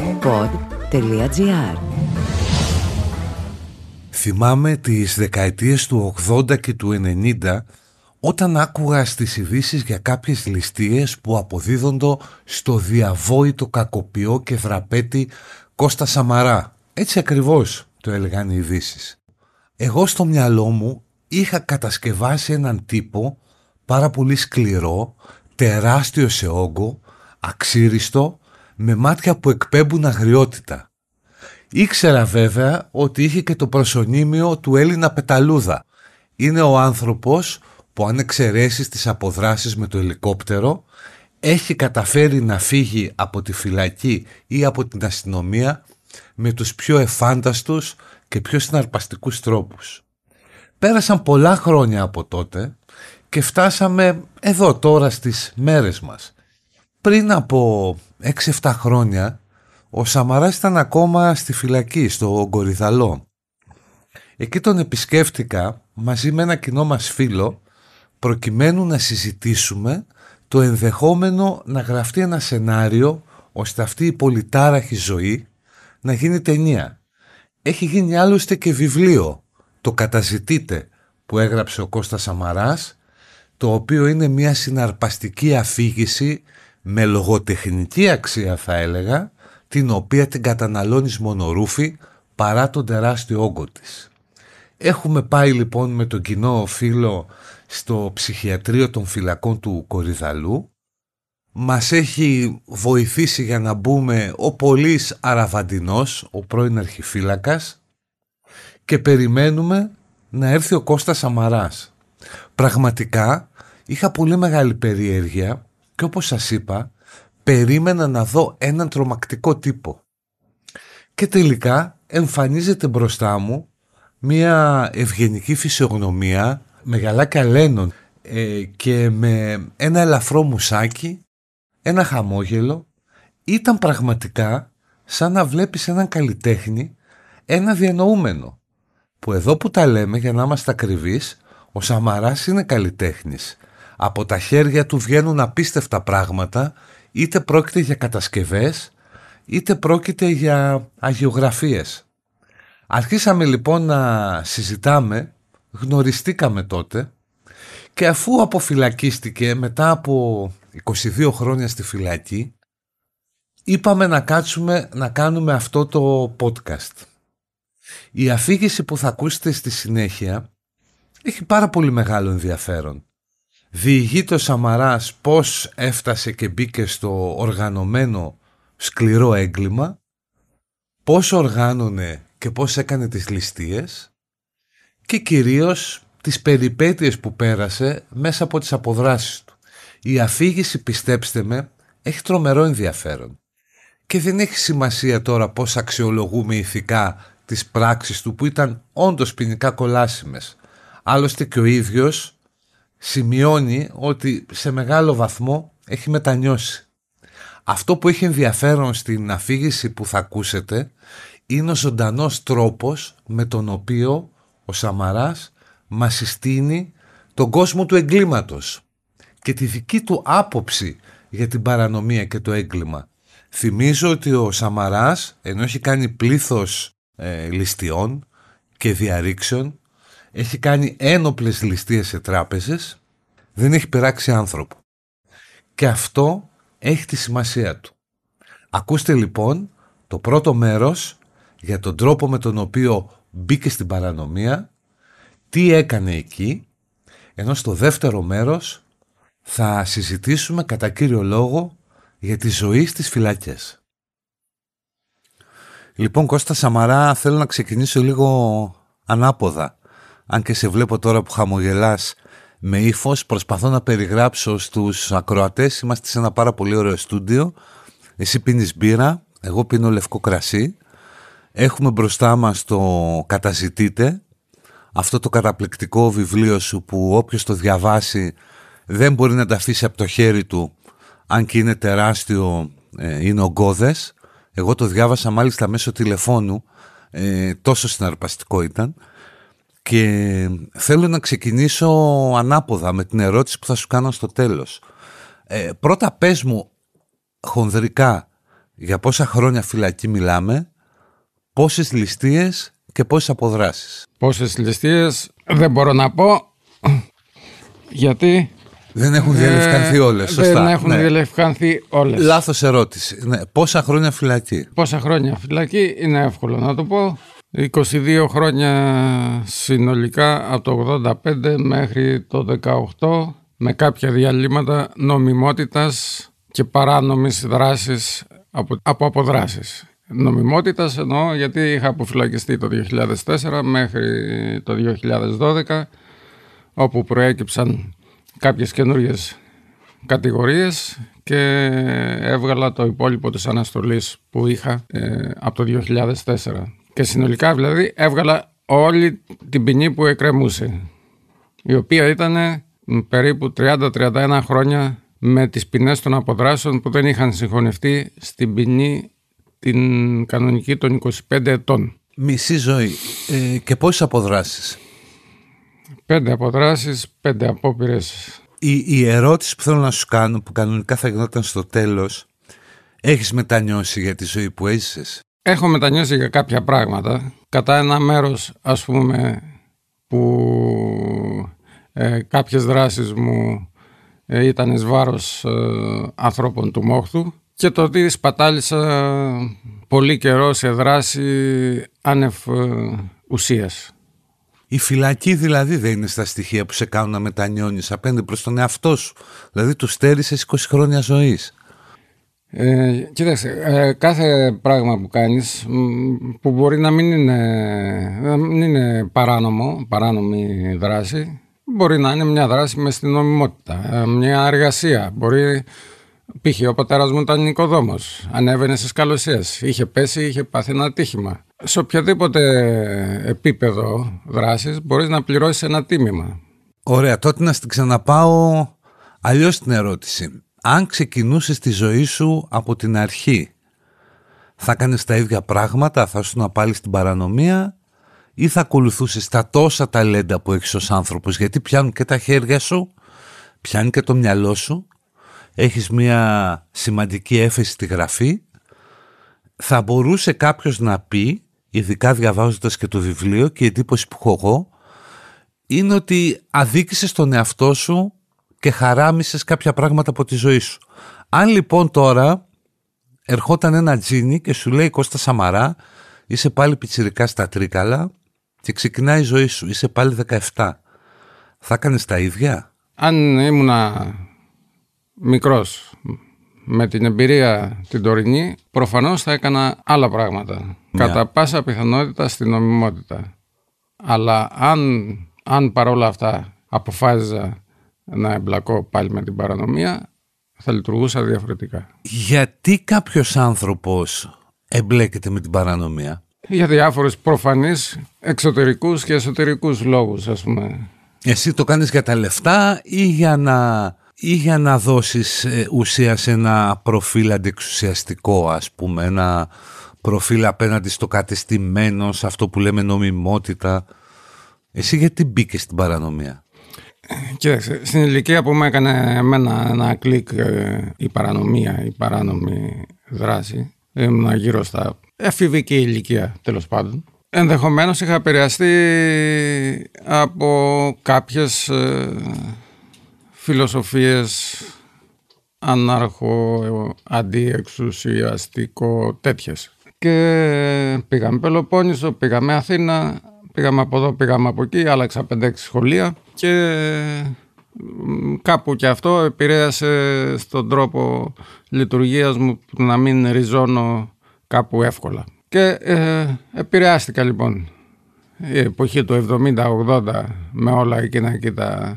pod.gr. Θυμάμαι τις δεκαετίες του 80 και του 90 όταν άκουγα στις ειδήσεις για κάποιες ληστείες που αποδίδονται στο διαβόητο κακοποιό και δραπέτη Κώστα Σαμαρά. Έτσι ακριβώς το έλεγαν οι ειδήσεις. Εγώ στο μυαλό μου είχα κατασκευάσει έναν τύπο πάρα πολύ σκληρό, τεράστιο σε όγκο, αξίριστο, με μάτια που εκπέμπουν αγριότητα. Ήξερα βέβαια ότι είχε και το προσωνύμιο του Έλληνα πεταλούδα. Είναι ο άνθρωπος που, αν εξαιρέσεις τις αποδράσεις με το ελικόπτερο, έχει καταφέρει να φύγει από τη φυλακή ή από την αστυνομία με τους πιο εφάνταστους και πιο συναρπαστικούς τρόπους. Πέρασαν πολλά χρόνια από τότε και φτάσαμε εδώ τώρα στις μέρες μας. Πριν από 6-7 χρόνια ο Σαμαράς ήταν ακόμα στη φυλακή, στο Κορυδαλό. Εκεί τον επισκέφτηκα μαζί με ένα κοινό μας φίλο, προκειμένου να συζητήσουμε το ενδεχόμενο να γραφτεί ένα σενάριο ώστε αυτή η πολυτάραχη ζωή να γίνει ταινία. Έχει γίνει άλλωστε και βιβλίο, το «Καταζητείτε», που έγραψε ο Κώστας Σαμαράς, το οποίο είναι μια συναρπαστική αφήγηση με λογοτεχνική αξία, θα έλεγα, την οποία την καταναλώνεις μονορούφι παρά τον τεράστιο όγκο της. Έχουμε πάει λοιπόν με τον κοινό φίλο στο ψυχιατρίο των φυλακών του Κορυδαλού. Μας έχει βοηθήσει για να μπούμε ο Πολύς Αραβαντινός, ο πρώην αρχιφύλακας, και περιμένουμε να έρθει ο Κώστας Σαμαράς. Πραγματικά είχα πολύ μεγάλη περιέργεια και, όπως σας είπα, περίμενα να δω έναν τρομακτικό τύπο. Και τελικά εμφανίζεται μπροστά μου μια ευγενική φυσιογνωμία με γαλάκια λένων και με ένα ελαφρό μουσάκι, ένα χαμόγελο. Ήταν πραγματικά σαν να βλέπεις έναν καλλιτέχνη, ένα διανοούμενο, που εδώ που τα λέμε, για να είμαστε ακριβείς, ο Σαμαράς είναι καλλιτέχνης. Από τα χέρια του βγαίνουν απίστευτα πράγματα, είτε πρόκειται για κατασκευές, είτε πρόκειται για αγιογραφίες. Αρχίσαμε λοιπόν να συζητάμε, γνωριστήκαμε τότε, και αφού αποφυλακίστηκε μετά από 22 χρόνια στη φυλακή, είπαμε να κάτσουμε να κάνουμε αυτό το podcast. Η αφήγηση που θα ακούσετε στη συνέχεια έχει πάρα πολύ μεγάλο ενδιαφέρον. Διηγείται ο Σαμαράς πώς έφτασε και μπήκε στο οργανωμένο σκληρό έγκλημα, πώς οργάνωνε και πώς έκανε τις ληστείες και κυρίως τις περιπέτειες που πέρασε μέσα από τις αποδράσεις του. Η αφήγηση, πιστέψτε με, έχει τρομερό ενδιαφέρον και δεν έχει σημασία τώρα πώς αξιολογούμε ηθικά τις πράξεις του, που ήταν όντως ποινικά κολάσιμες. Άλλωστε και ο ίδιος σημειώνει ότι σε μεγάλο βαθμό έχει μετανιώσει. Αυτό που έχει ενδιαφέρον στην αφήγηση που θα ακούσετε είναι ο ζωντανός τρόπος με τον οποίο ο Σαμαράς μας συστήνει τον κόσμο του εγκλήματος και τη δική του άποψη για την παρανομία και το έγκλημα. Θυμίζω ότι ο Σαμαράς, ενώ έχει κάνει πλήθος ληστειών και διαρρήξεων, έχει κάνει ένοπλες ληστείες σε τράπεζες, δεν έχει πειράξει άνθρωπο. Και αυτό έχει τη σημασία του. Ακούστε λοιπόν το πρώτο μέρος για τον τρόπο με τον οποίο μπήκε στην παρανομία, τι έκανε εκεί, ενώ στο δεύτερο μέρος θα συζητήσουμε κατά κύριο λόγο για τη ζωή στις φυλακές. Λοιπόν, Κώστα Σαμαρά, θέλω να ξεκινήσω λίγο ανάποδα. Αν και σε βλέπω τώρα που χαμογελάς με ύφος, προσπαθώ να περιγράψω στους ακροατές. Είμαστε σε ένα πάρα πολύ ωραίο στούντιο. Εσύ πίνεις μπύρα, εγώ πίνω λευκό κρασί. Έχουμε μπροστά μας το «Καταζητείτε», αυτό το καταπληκτικό βιβλίο σου που όποιος το διαβάσει δεν μπορεί να τα αφήσει από το χέρι του, αν και είναι τεράστιο, είναι ογκώδες. Εγώ το διάβασα μάλιστα μέσω τηλεφώνου, τόσο συναρπαστικό ήταν. Και θέλω να ξεκινήσω ανάποδα με την ερώτηση που θα σου κάνω στο τέλος. Πρώτα πες μου χονδρικά Για πόσα χρόνια φυλακή μιλάμε, πόσες ληστείες και πόσες αποδράσεις? Πόσες ληστείες δεν μπορώ να πω, γιατί δεν έχουν διαλευκανθεί όλες. Σωστά. Δεν έχουν διαλευκανθεί όλες. Λάθος ερώτηση. Ναι. Πόσα χρόνια φυλακή? Πόσα χρόνια φυλακή είναι εύκολο να το πω. 22 χρόνια συνολικά, από το 85 μέχρι το 18, με κάποια διαλύματα νομιμότητας και παράνομης δράσης από αποδράσεις. Νομιμότητας εννοώ γιατί είχα αποφυλακιστεί το 2004 μέχρι το 2012, όπου προέκυψαν κάποιες καινούργιες κατηγορίες και έβγαλα το υπόλοιπο της αναστολής που είχα από το 2004. Και συνολικά δηλαδή έβγαλα όλη την ποινή που εκκρεμούσε, η οποία ήταν περίπου 30-31 χρόνια με τις ποινές των αποδράσεων που δεν είχαν συγχωνευτεί στην ποινή την κανονική των 25 ετών. Μισή ζωή. Και πόσες αποδράσεις? 5 αποδράσεις, 5 απόπειρες. Η ερώτηση που θέλω να σου κάνω, που κανονικά θα γινόταν στο τέλος, έχεις μετανιώσει για τη ζωή που έζησες? Έχω μετανιώσει για κάποια πράγματα. Κατά ένα μέρος, ας πούμε, που κάποιες δράσεις μου ήταν εις βάρος ανθρώπων του μόχθου, και το ότι σπατάλησα πολύ καιρό σε δράση άνευ ουσίας. Η φυλακή δηλαδή δεν είναι στα στοιχεία που σε κάνουν να μετανιώνεις απέναντι προς τον εαυτό σου? Δηλαδή του στέρισες 20 χρόνια ζωής. Κοίταξε, κάθε πράγμα που κάνεις που μπορεί να μην είναι παράνομη δράση, μπορεί να είναι μια δράση μες στην νομιμότητα, μια εργασία. Μπορεί, π.χ. ο πατέρας μου ήταν οικοδόμος, ανέβαινε σε σκαλωσίες, είχε πέσει, είχε πάθει ένα ατύχημα. Σε οποιοδήποτε επίπεδο δράσης μπορείς να πληρώσεις ένα τίμημα. Ωραία, τότε να στην ξαναπάω αλλιώς την ερώτηση. Αν ξεκινούσες τη ζωή σου από την αρχή, θα κάνεις τα ίδια πράγματα, θα ήσουν πάλι στην παρανομία, ή θα ακολουθούσες τα τόσα ταλέντα που έχεις ως άνθρωπος? Γιατί πιάνουν και τα χέρια σου, πιάνει και το μυαλό σου, έχεις μια σημαντική έφεση στη γραφή. Θα μπορούσε κάποιος να πει, ειδικά διαβάζοντας και το βιβλίο, και η εντύπωση που έχω εγώ είναι ότι αδίκησες τον εαυτό σου και χαράμισες κάποια πράγματα από τη ζωή σου. Αν λοιπόν τώρα ερχόταν ένα τζίνι και σου λέει «Κώστα Σαμαρά, είσαι πάλι πιτσιρικά στα Τρίκαλα και ξεκινάει η ζωή σου, είσαι πάλι 17», θα κάνεις τα ίδια? Αν ήμουνα μικρός με την εμπειρία την τωρινή, προφανώς θα έκανα άλλα πράγματα. Κατά πάσα πιθανότητα στην νομιμότητα. Αλλά αν παρόλα αυτά αποφάσιζα να εμπλακώ πάλι με την παρανομία, θα λειτουργούσα διαφορετικά. Γιατί κάποιος άνθρωπος εμπλέκεται με την παρανομία? Για διάφορους προφανείς εξωτερικούς και εσωτερικούς λόγους, ας πούμε. Εσύ το κάνεις για τα λεφτά ή για να δώσεις ουσία σε ένα προφίλ αντιεξουσιαστικό, ας πούμε, ένα προφίλ απέναντι στο κατεστημένο, σε αυτό που λέμε νομιμότητα? Εσύ γιατί μπήκες στην παρανομία? Κοίταξε, στην ηλικία που με έκανε εμένα ένα κλικ η παρανομία, η παράνομη δράση, ήμουν γύρω στα εφηβική ηλικία, τέλος πάντων. Ενδεχομένως είχα επηρεαστεί από κάποιες φιλοσοφίες ανάρχο, αντιεξουσιαστικό, τέτοιες. Και πήγαμε Πελοπόννησο, πήγαμε Αθήνα, πήγαμε από εδώ, πήγαμε από εκεί, άλλαξα 5-6 σχολεία και κάπου και αυτό επηρέασε στον τρόπο λειτουργίας μου να μην ριζώνω κάπου εύκολα. Και επηρεάστηκα λοιπόν η εποχή του 70-80 με όλα εκείνα και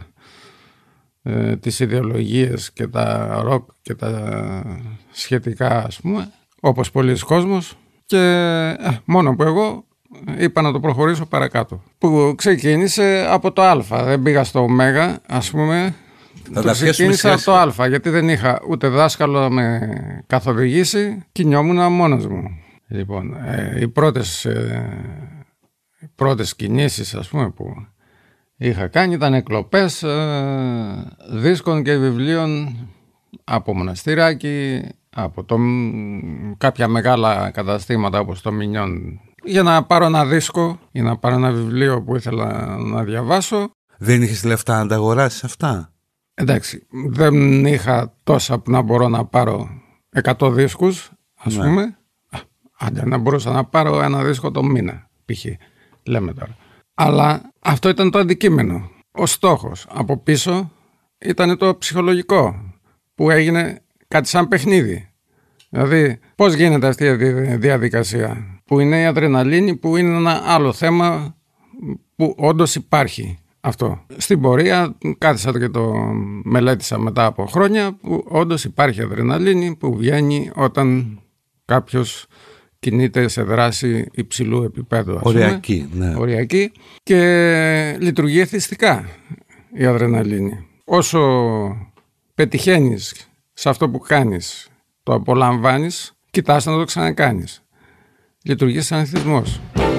τις ιδεολογίες και τα ροκ και τα σχετικά, ας πούμε, όπως πολλοί κόσμος, και μόνο που εγώ είπα να το προχωρήσω παρακάτω, που ξεκίνησε από το Α, δεν πήγα στο Ω, ας πούμε. Ξεκίνησα από το Α, γιατί δεν είχα ούτε δάσκαλο να με καθοδηγήσει, κινιόμουν μόνος μου. Λοιπόν, οι πρώτες κινήσεις, ας πούμε, που είχα κάνει ήταν εκλοπές δίσκων και βιβλίων από Μοναστηράκι, από κάποια μεγάλα καταστήματα όπως το Μινιόν για να πάρω ένα δίσκο ή να πάρω ένα βιβλίο που ήθελα να διαβάσω. Δεν είχες λεφτά να τα αγοράσεις αυτά? Εντάξει, δεν είχα τόσα που να μπορώ να πάρω 100 δίσκους, ας πούμε. Άντε να μπορούσα να πάρω ένα δίσκο το μήνα, π.χ. λέμε τώρα. Αλλά αυτό ήταν το αντικείμενο. Ο στόχος από πίσω ήταν το ψυχολογικό, που έγινε κάτι σαν παιχνίδι. Δηλαδή, πώς γίνεται αυτή η διαδικασία, που είναι η αδρεναλίνη, που είναι ένα άλλο θέμα που όντως υπάρχει αυτό. Στην πορεία κάθισα και το μελέτησα μετά από χρόνια, που όντως υπάρχει αδρεναλίνη που βγαίνει όταν κάποιος κινείται σε δράση υψηλού επίπεδου. Οριακή, ναι. Οριακή, και λειτουργεί εθιστικά η αδρεναλίνη. Όσο πετυχαίνεις σε αυτό που κάνεις, το απολαμβάνεις, κοιτάς να το ξανακάνεις. Λειτουργεί σαν εθισμός.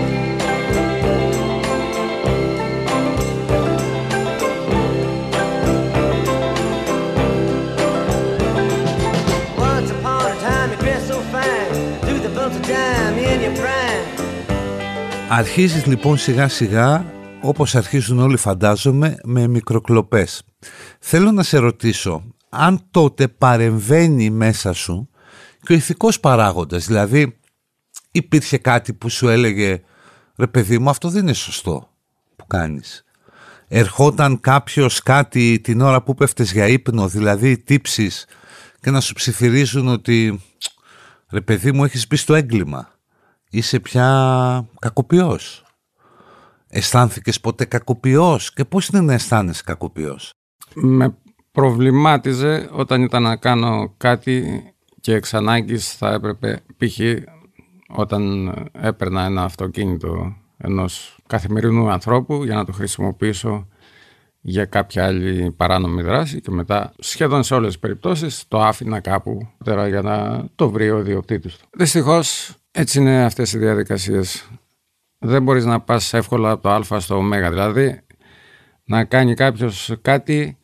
Αρχίζεις λοιπόν σιγά σιγά, όπως αρχίζουν όλοι φαντάζομαι, με μικροκλοπές. Θέλω να σε ρωτήσω, αν τότε παρεμβαίνει μέσα σου και ο ηθικός παράγοντας, δηλαδή υπήρχε κάτι που σου έλεγε «Ρε παιδί μου, αυτό δεν είναι σωστό που κάνεις». Ερχόταν κάποιος κάτι την ώρα που πέφτες για ύπνο, δηλαδή τύψεις, και να σου ψιθυρίζουν ότι «Ρε παιδί μου, έχεις μπει στο έγκλημα, είσαι πια κακοποιός». Αισθάνθηκες ποτέ κακοποιός και πώς είναι να αισθάνεσαι κακοποιός? Με προβλημάτιζε όταν ήταν να κάνω κάτι και εξ ανάγκης θα έπρεπε, π.χ. όταν έπαιρνα ένα αυτοκίνητο ενός καθημερινού ανθρώπου για να το χρησιμοποιήσω για κάποια άλλη παράνομη δράση, και μετά σχεδόν σε όλες τις περιπτώσεις το άφηνα κάπου για να το βρει ο ιδιοκτήτης του. Δυστυχώς έτσι είναι αυτές οι διαδικασίες. Δεν μπορείς να πας εύκολα από το α στο ω, δηλαδή να κάνει κάποιος κάτι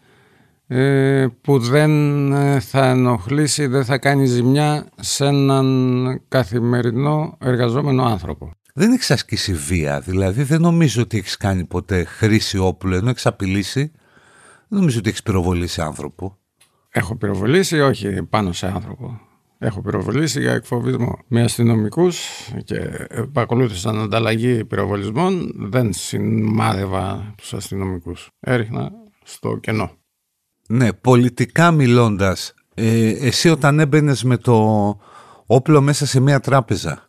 που δεν θα ενοχλήσει, δεν θα κάνει ζημιά σε έναν καθημερινό εργαζόμενο άνθρωπο. Δεν έχεις ασκήσει βία, δηλαδή δεν νομίζω ότι έχεις κάνει ποτέ χρήση όπλου, ενώ έχεις απειλήσει. Δεν νομίζω ότι έχεις πυροβολήσει άνθρωπο. Έχω πυροβολήσει, όχι πάνω σε άνθρωπο. Έχω πυροβολήσει για εκφοβισμό. Με αστυνομικούς και παρακολούθησαν ανταλλαγή πυροβολισμών, δεν σημάδευα τους αστυνομικούς. Έριχνα στο κενό. Ναι, πολιτικά μιλώντας, εσύ όταν έμπαινες με το όπλο μέσα σε μια τράπεζα,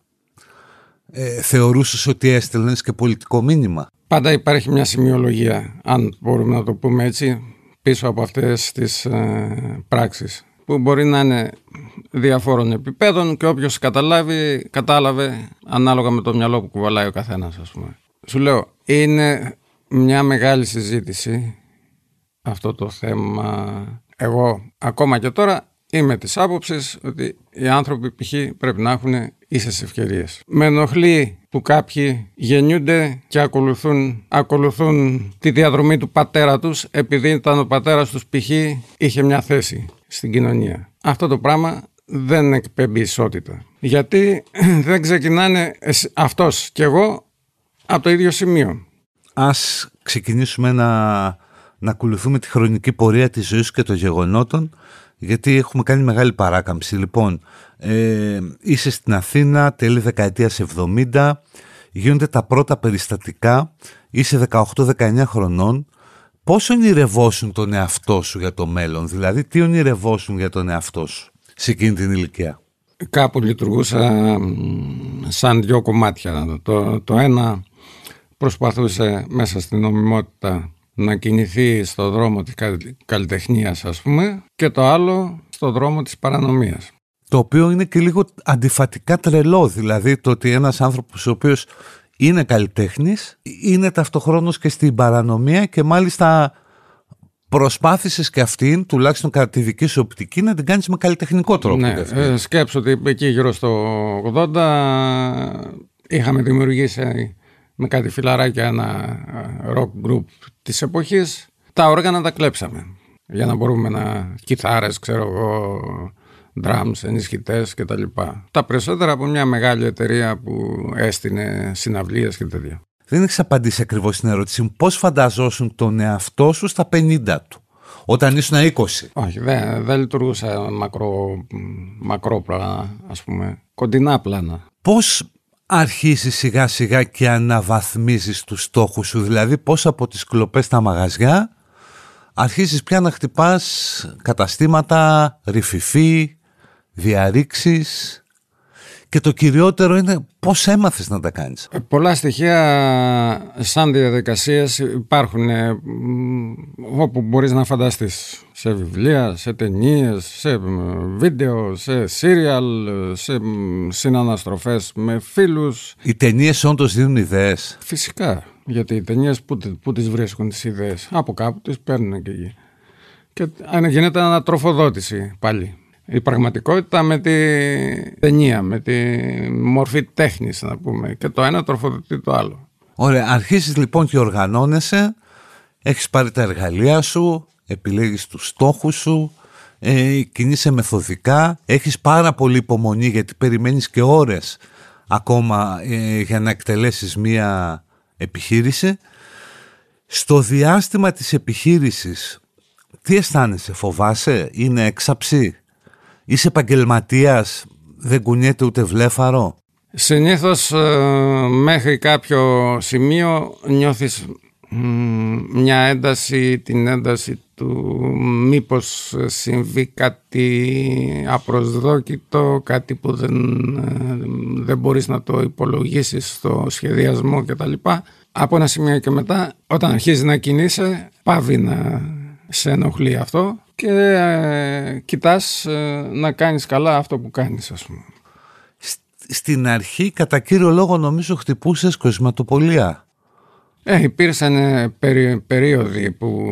θεωρούσες ότι έστελνες και πολιτικό μήνυμα? Πάντα υπάρχει μια σημειολογία, αν μπορούμε να το πούμε έτσι, πίσω από αυτές τις πράξεις, που μπορεί να είναι διαφόρων επιπέδων και όποιος κατάλαβε ανάλογα με το μυαλό που κουβαλάει ο καθένας, ας πούμε. Σου λέω, είναι μια μεγάλη συζήτηση αυτό το θέμα. Εγώ ακόμα και τώρα είμαι της άποψης ότι οι άνθρωποι π.χ. πρέπει να έχουν ίσες ευκαιρίες. Με ενοχλεί που κάποιοι γεννιούνται και ακολουθούν τη διαδρομή του πατέρα τους επειδή ήταν ο πατέρας τους π.χ. είχε μια θέση στην κοινωνία. Αυτό το πράγμα δεν εκπέμπει ισότητα. Γιατί δεν ξεκινάνε αυτός και εγώ από το ίδιο σημείο. Ας ξεκινήσουμε να ακολουθούμε τη χρονική πορεία της ζωής και των γεγονότων, γιατί έχουμε κάνει μεγάλη παράκαμψη. Λοιπόν, είσαι στην Αθήνα τέλη δεκαετίας 70, γίνονται τα πρώτα περιστατικά, είσαι 18-19 χρονών. Πώς ονειρευόσουν τον εαυτό σου για το μέλλον, δηλαδή τι ονειρευόσουν για τον εαυτό σου σε εκείνη την ηλικία? Κάπου λειτουργούσα σαν δύο κομμάτια. Το ένα προσπαθούσε μέσα στην νομιμότητα να κινηθεί στο δρόμο της καλλιτεχνίας, ας πούμε, και το άλλο στο δρόμο της παρανομίας. Το οποίο είναι και λίγο αντιφατικά τρελό, δηλαδή το ότι ένας άνθρωπος ο οποίος είναι καλλιτέχνης είναι ταυτοχρόνως και στην παρανομία, και μάλιστα προσπάθησες και αυτήν, τουλάχιστον κατά τη δική σου οπτική, να την κάνεις με καλλιτεχνικό τρόπο. Ναι, σκέψου ότι εκεί γύρω στο 80 είχαμε δημιουργήσει με κάτι φιλαράκια ένα rock group της εποχής. Τα όργανα τα κλέψαμε για να μπορούμε κιθάρες, ξέρω εγώ, drums, ενισχυτές κτλ. Τα περισσότερα από μια μεγάλη εταιρεία που έστεινε συναυλίες και τέτοια. Δεν έχεις απαντήσει ακριβώς στην ερώτηση μου. Πώς φανταζόσουν τον εαυτό σου στα 50 του, όταν ήσουν 20? Όχι, δεν λειτουργούσε μακρόπλανα, ας πούμε, κοντινά πλάνα. Πώς αρχίζεις σιγά σιγά και αναβαθμίζεις τους στόχους σου? Δηλαδή πώς από τις κλοπές στα μαγαζιά αρχίζεις πια να χτυπάς καταστήματα, ρηφιφί, διαρρήξεις, και το κυριότερο είναι πώς έμαθες να τα κάνεις? Πολλά στοιχεία σαν διαδικασίες υπάρχουν όπου μπορείς να φανταστείς. Σε βιβλία, σε ταινίες, σε βίντεο, σε σύριαλ, σε συναναστροφές με φίλους. Οι ταινίες όντως δίνουν ιδέες? Φυσικά, γιατί οι ταινίες που τις βρίσκουν τις ιδέες? Από κάπου τις παίρνουν και εκεί. Και γίνεται ανατροφοδότηση πάλι. Η πραγματικότητα με τη ταινία, με τη μορφή τέχνης, να πούμε, και το ένα τροφοδοτεί το άλλο. Ωραία, αρχίζεις λοιπόν και οργανώνεσαι, έχεις πάρει τα εργαλεία σου, επιλέγεις τους στόχους σου, κινείσαι μεθοδικά, έχεις πάρα πολύ υπομονή γιατί περιμένεις και ώρες ακόμα για να εκτελέσεις μία επιχείρηση. Στο διάστημα της επιχείρησης, τι αισθάνεσαι? Φοβάσαι? Είναι έξαψη? Είσαι επαγγελματίας? Δεν κουνιέται ούτε βλέφαρο? Συνήθως μέχρι κάποιο σημείο νιώθεις μια ένταση, την ένταση του μήπως συμβεί κάτι απροσδόκητο, κάτι που δεν μπορείς να το υπολογίσεις στο σχεδιασμό κτλ. Από ένα σημείο και μετά, όταν αρχίζει να κινείσαι, πάβει να σε ενοχλεί αυτό και κοιτάς να κάνεις καλά αυτό που κάνεις, ας πούμε. Στην αρχή, κατά κύριο λόγο, νομίζω χτυπούσες κοσματοπολία. Υπήρξαν περίοδοι που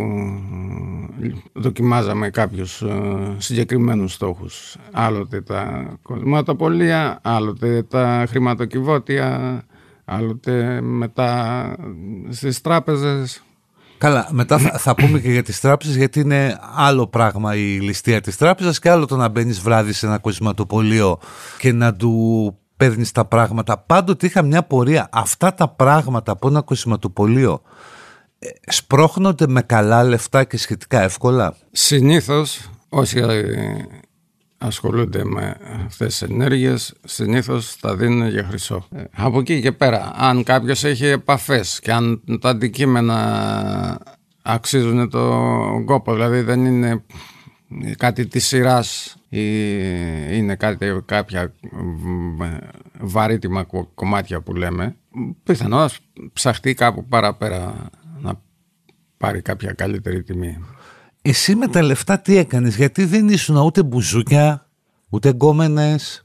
δοκιμάζαμε κάποιους συγκεκριμένους στόχους. Άλλοτε τα κοσματοπολία, άλλοτε τα χρηματοκιβώτια, άλλοτε μετά στις τράπεζες. Καλά, μετά θα πούμε και για τις τράπεζες, γιατί είναι άλλο πράγμα η ληστεία της τράπεζας και άλλο το να μπαίνεις βράδυ σε ένα κοσματοπολείο και να του παίρνεις τα πράγματα. Πάντοτε είχα μια πορεία. Αυτά τα πράγματα από ένα κοσματοπολείο σπρώχνονται με καλά λεφτά και σχετικά εύκολα? Συνήθως όσοι ασχολούνται με αυτές τις ενέργειες συνήθως τα δίνουν για χρυσό. Από εκεί και πέρα, αν κάποιος έχει επαφές και αν τα αντικείμενα αξίζουν τον κόπο, δηλαδή δεν είναι κάτι της σειράς ή είναι κάποια βαρύτιμα κομμάτια που λέμε, πιθανώς ψαχτεί κάπου παραπέρα να πάρει κάποια καλύτερη τιμή. Εσύ με τα λεφτά τι έκανες? Γιατί δεν ήσουν ούτε μπουζούκια, ούτε γκόμενες,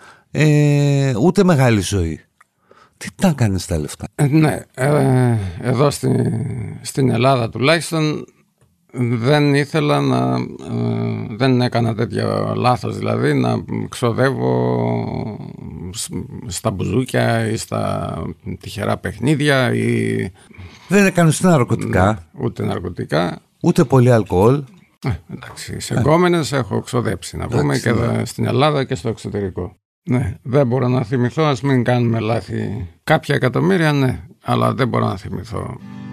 ούτε μεγάλη ζωή. Τι τα έκανες τα λεφτά? Ναι, εδώ στην Ελλάδα τουλάχιστον δεν ήθελα δεν έκανα τέτοιο λάθος, δηλαδή να ξοδεύω στα μπουζούκια ή στα τυχερά παιχνίδια ή... Δεν έκανες ούτε ναρκωτικά? Ούτε ναρκωτικά. Ούτε πολύ αλκοόλ? Εντάξει, σε γκόμενες έχω ξοδέψει, να πούμε, και εδώ, στην Ελλάδα και στο εξωτερικό. Ναι, δεν μπορώ να θυμηθώ, ας μην κάνουμε λάθη. Κάποια εκατομμύρια, ναι, αλλά δεν μπορώ να θυμηθώ.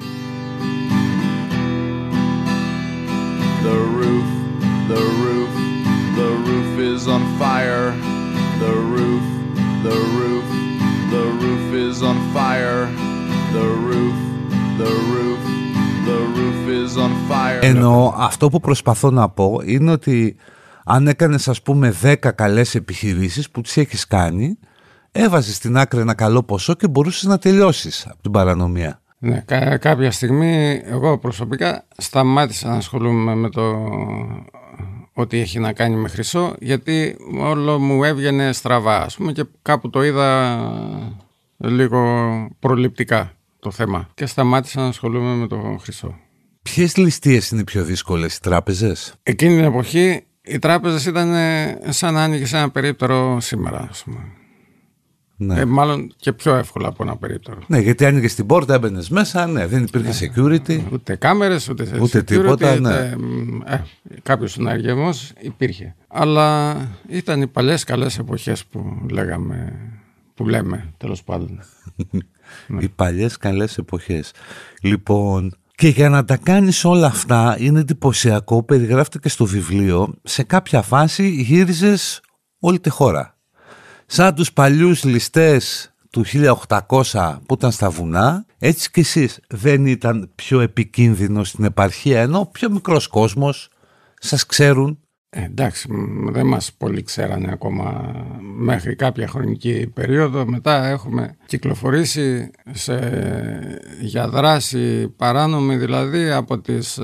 The roof, the roof, the roof is on fire. The roof, the roof, the roof is on fire. The roof, the roof, the roof is on fire. Ενώ αυτό που προσπαθώ να πω είναι ότι αν έκανες, ας πούμε, 10 καλές επιχειρήσεις που τις έχεις κάνει, έβαζες στην άκρη ένα καλό ποσό και μπορούσες να τελειώσεις από την παρανομία. Ναι, κάποια στιγμή εγώ προσωπικά σταμάτησα να ασχολούμαι με το ότι έχει να κάνει με χρυσό, γιατί όλο μου έβγαινε στραβά, ας πούμε, και κάπου το είδα λίγο προληπτικά το θέμα και σταμάτησα να ασχολούμαι με το χρυσό. Ποιες ληστείες είναι οι πιο δύσκολες? Οι τράπεζες? Εκείνη την εποχή οι τράπεζες ήταν σαν να άνοιγες ένα περίπτερο σήμερα, ας πούμε. Ναι. Μάλλον και πιο εύκολα από ένα περίπτερο. Ναι, γιατί άνοιγες την πόρτα, έμπαινες μέσα, ναι, δεν υπήρχε security. Ούτε κάμερες, ούτε security, τίποτα, ναι. Κάποιος συνεργασμός υπήρχε. Αλλά ήταν οι παλιές καλές εποχές που λέμε τέλος πάντων. Οι παλιές καλές εποχές. Λοιπόν, και για να τα κάνεις όλα αυτά είναι εντυπωσιακό, περιγράφεται και στο βιβλίο, σε κάποια φάση γύριζες όλη τη χώρα. Σαν τους παλιούς ληστές του 1800 που ήταν στα βουνά, έτσι και εσείς δεν ήταν πιο επικίνδυνο στην επαρχία, ενώ πιο μικρός κόσμος, σας ξέρουν. Εντάξει, δεν μας πολύ ξέρανε ακόμα μέχρι κάποια χρονική περίοδο. Μετά έχουμε κυκλοφορήσει για δράση παράνομη, δηλαδή από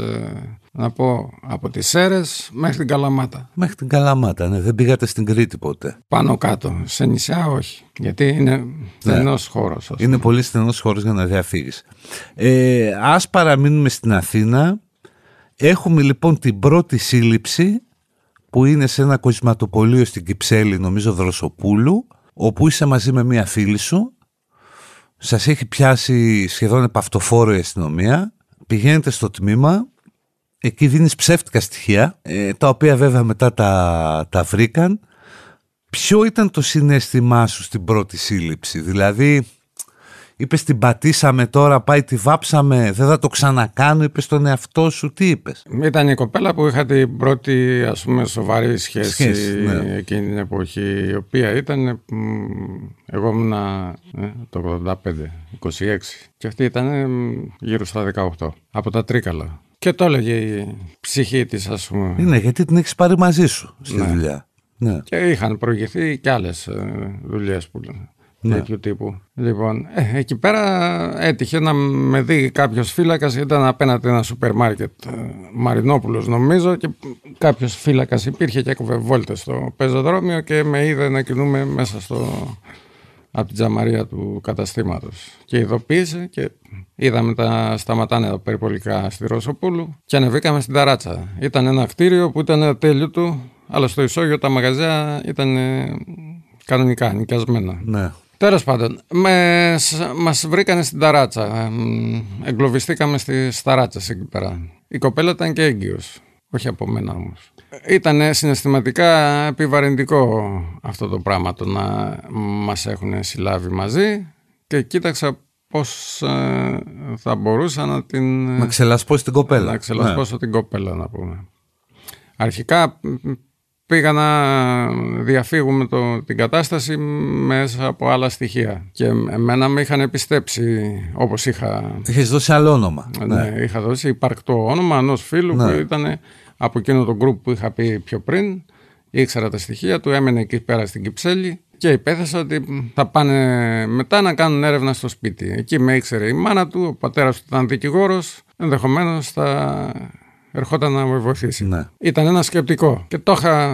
τις Σέρρες μέχρι την Καλαμάτα. Μέχρι την Καλαμάτα, ναι. Δεν πήγατε στην Κρήτη ποτέ? Πάνω κάτω, σε νησιά όχι, γιατί είναι στενός χώρος. Είναι πολύ στενός χώρος για να διαφύγεις. Ας παραμείνουμε στην Αθήνα. Έχουμε λοιπόν την πρώτη σύλληψη που είναι σε ένα κοσματοπωλείο στην Κυψέλη, νομίζω Δροσοπούλου, όπου είσαι μαζί με μία φίλη σου. Σας έχει πιάσει σχεδόν επαυτοφόρο η αστυνομία. Πηγαίνετε στο τμήμα. Εκεί δίνεις ψεύτικα στοιχεία, τα οποία βέβαια μετά τα βρήκαν. Ποιο ήταν το συναίσθημά σου στην πρώτη σύλληψη? Δηλαδή, είπες την πατήσαμε τώρα, πάει τη βάψαμε, δεν θα το ξανακάνω, είπες στον εαυτό σου, τι είπες? Ήταν η κοπέλα που είχα την πρώτη, ας πούμε, σοβαρή σχέση ναι. Εκείνη την εποχή, η οποία ήταν, εγώ ήμουν το 85, 26 και αυτή ήταν γύρω στα 18, από τα Τρίκαλα. Και το έλεγε η ψυχή της, ας πούμε. Είναι γιατί την έχεις πάρει μαζί σου στη δουλειά. Ναι. Και είχαν προηγηθεί και άλλες δουλειές που τέτοιου τύπου. Λοιπόν, εκεί πέρα έτυχε να με δει κάποιος φύλακας, ήταν απέναντι ένα σούπερ μάρκετ, Μαρινόπουλος νομίζω, και κάποιος φύλακας υπήρχε και έκοβε βόλτες στο πεζοδρόμιο και με είδε να κινούμε μέσα από την τζαμαρία του καταστήματος. Και ειδοποίησε και είδαμε τα σταματάνε τα περιπολικά στη Ρωσοπούλου και ανεβήκαμε στην Ταράτσα. Ήταν ένα κτίριο που ήταν ατέλειωτο, αλλά στο ισόγειο τα μαγαζιά ήταν κανονικά νοικιασμένα. Ναι. Τέλος πάντων, μας βρήκανε στην Ταράτσα. Εγκλωβιστήκαμε στις Ταράτσες εκεί πέρα. Η κοπέλα ήταν και έγκυος. Όχι από μένα όμως. Ήταν συναισθηματικά επιβαρυντικό αυτό το πράγμα, το να μας έχουν συλλάβει μαζί, και κοίταξα πώς θα μπορούσα να την... Να ξελασπώσει την κοπέλα. Να ξελασπώσω την κοπέλα, να πούμε. Αρχικά πήγα να διαφύγουμε την κατάσταση μέσα από άλλα στοιχεία. Και εμένα με είχαν επιστέψει όπως είχα... Είχες δώσει άλλο όνομα. Ναι, είχα δώσει υπαρκτό όνομα ενός φίλου που ήταν από εκείνο το γκρουπ που είχα πει πιο πριν. Ήξερα τα στοιχεία του, έμενε εκεί πέρα στην Κυψέλη και υπέθεσα ότι θα πάνε μετά να κάνουν έρευνα στο σπίτι. Εκεί με ήξερε η μάνα του, ο πατέρας του ήταν δικηγόρος, ενδεχομένως θα ερχόταν να με βοηθήσει. Ναι. Ήταν ένα σκεπτικό και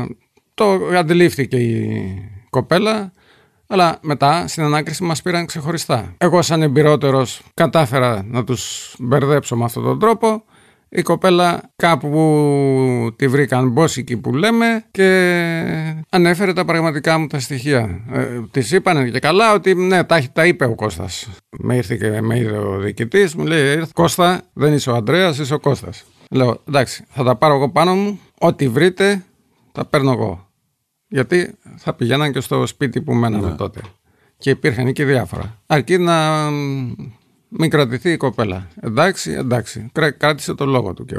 το αντιλήφθηκε η κοπέλα, αλλά μετά στην ανάκριση μας πήραν ξεχωριστά. Εγώ σαν εμπειρότερος κατάφερα να τους μπερδέψω με αυτόν τον τρόπο. Η κοπέλα κάπου τη βρήκαν μπόσικη που λέμε και ανέφερε τα πραγματικά μου τα στοιχεία. Της είπανε και καλά ότι ναι, τα είπε ο Κώστας. Με ήρθε και με είδε ο διοικητής, μου λέει Κώστα, δεν είσαι ο Ανδρέας, είσαι ο Κώστας. Λέω εντάξει, θα τα πάρω εγώ πάνω μου, ό,τι βρείτε τα παίρνω εγώ. Γιατί θα πηγαίναν και στο σπίτι που μέναμε τότε. Και υπήρχαν εκεί διάφορα. Αρκεί να μην κρατηθεί η κοπέλα. Εντάξει. Κράτησε το λόγο του και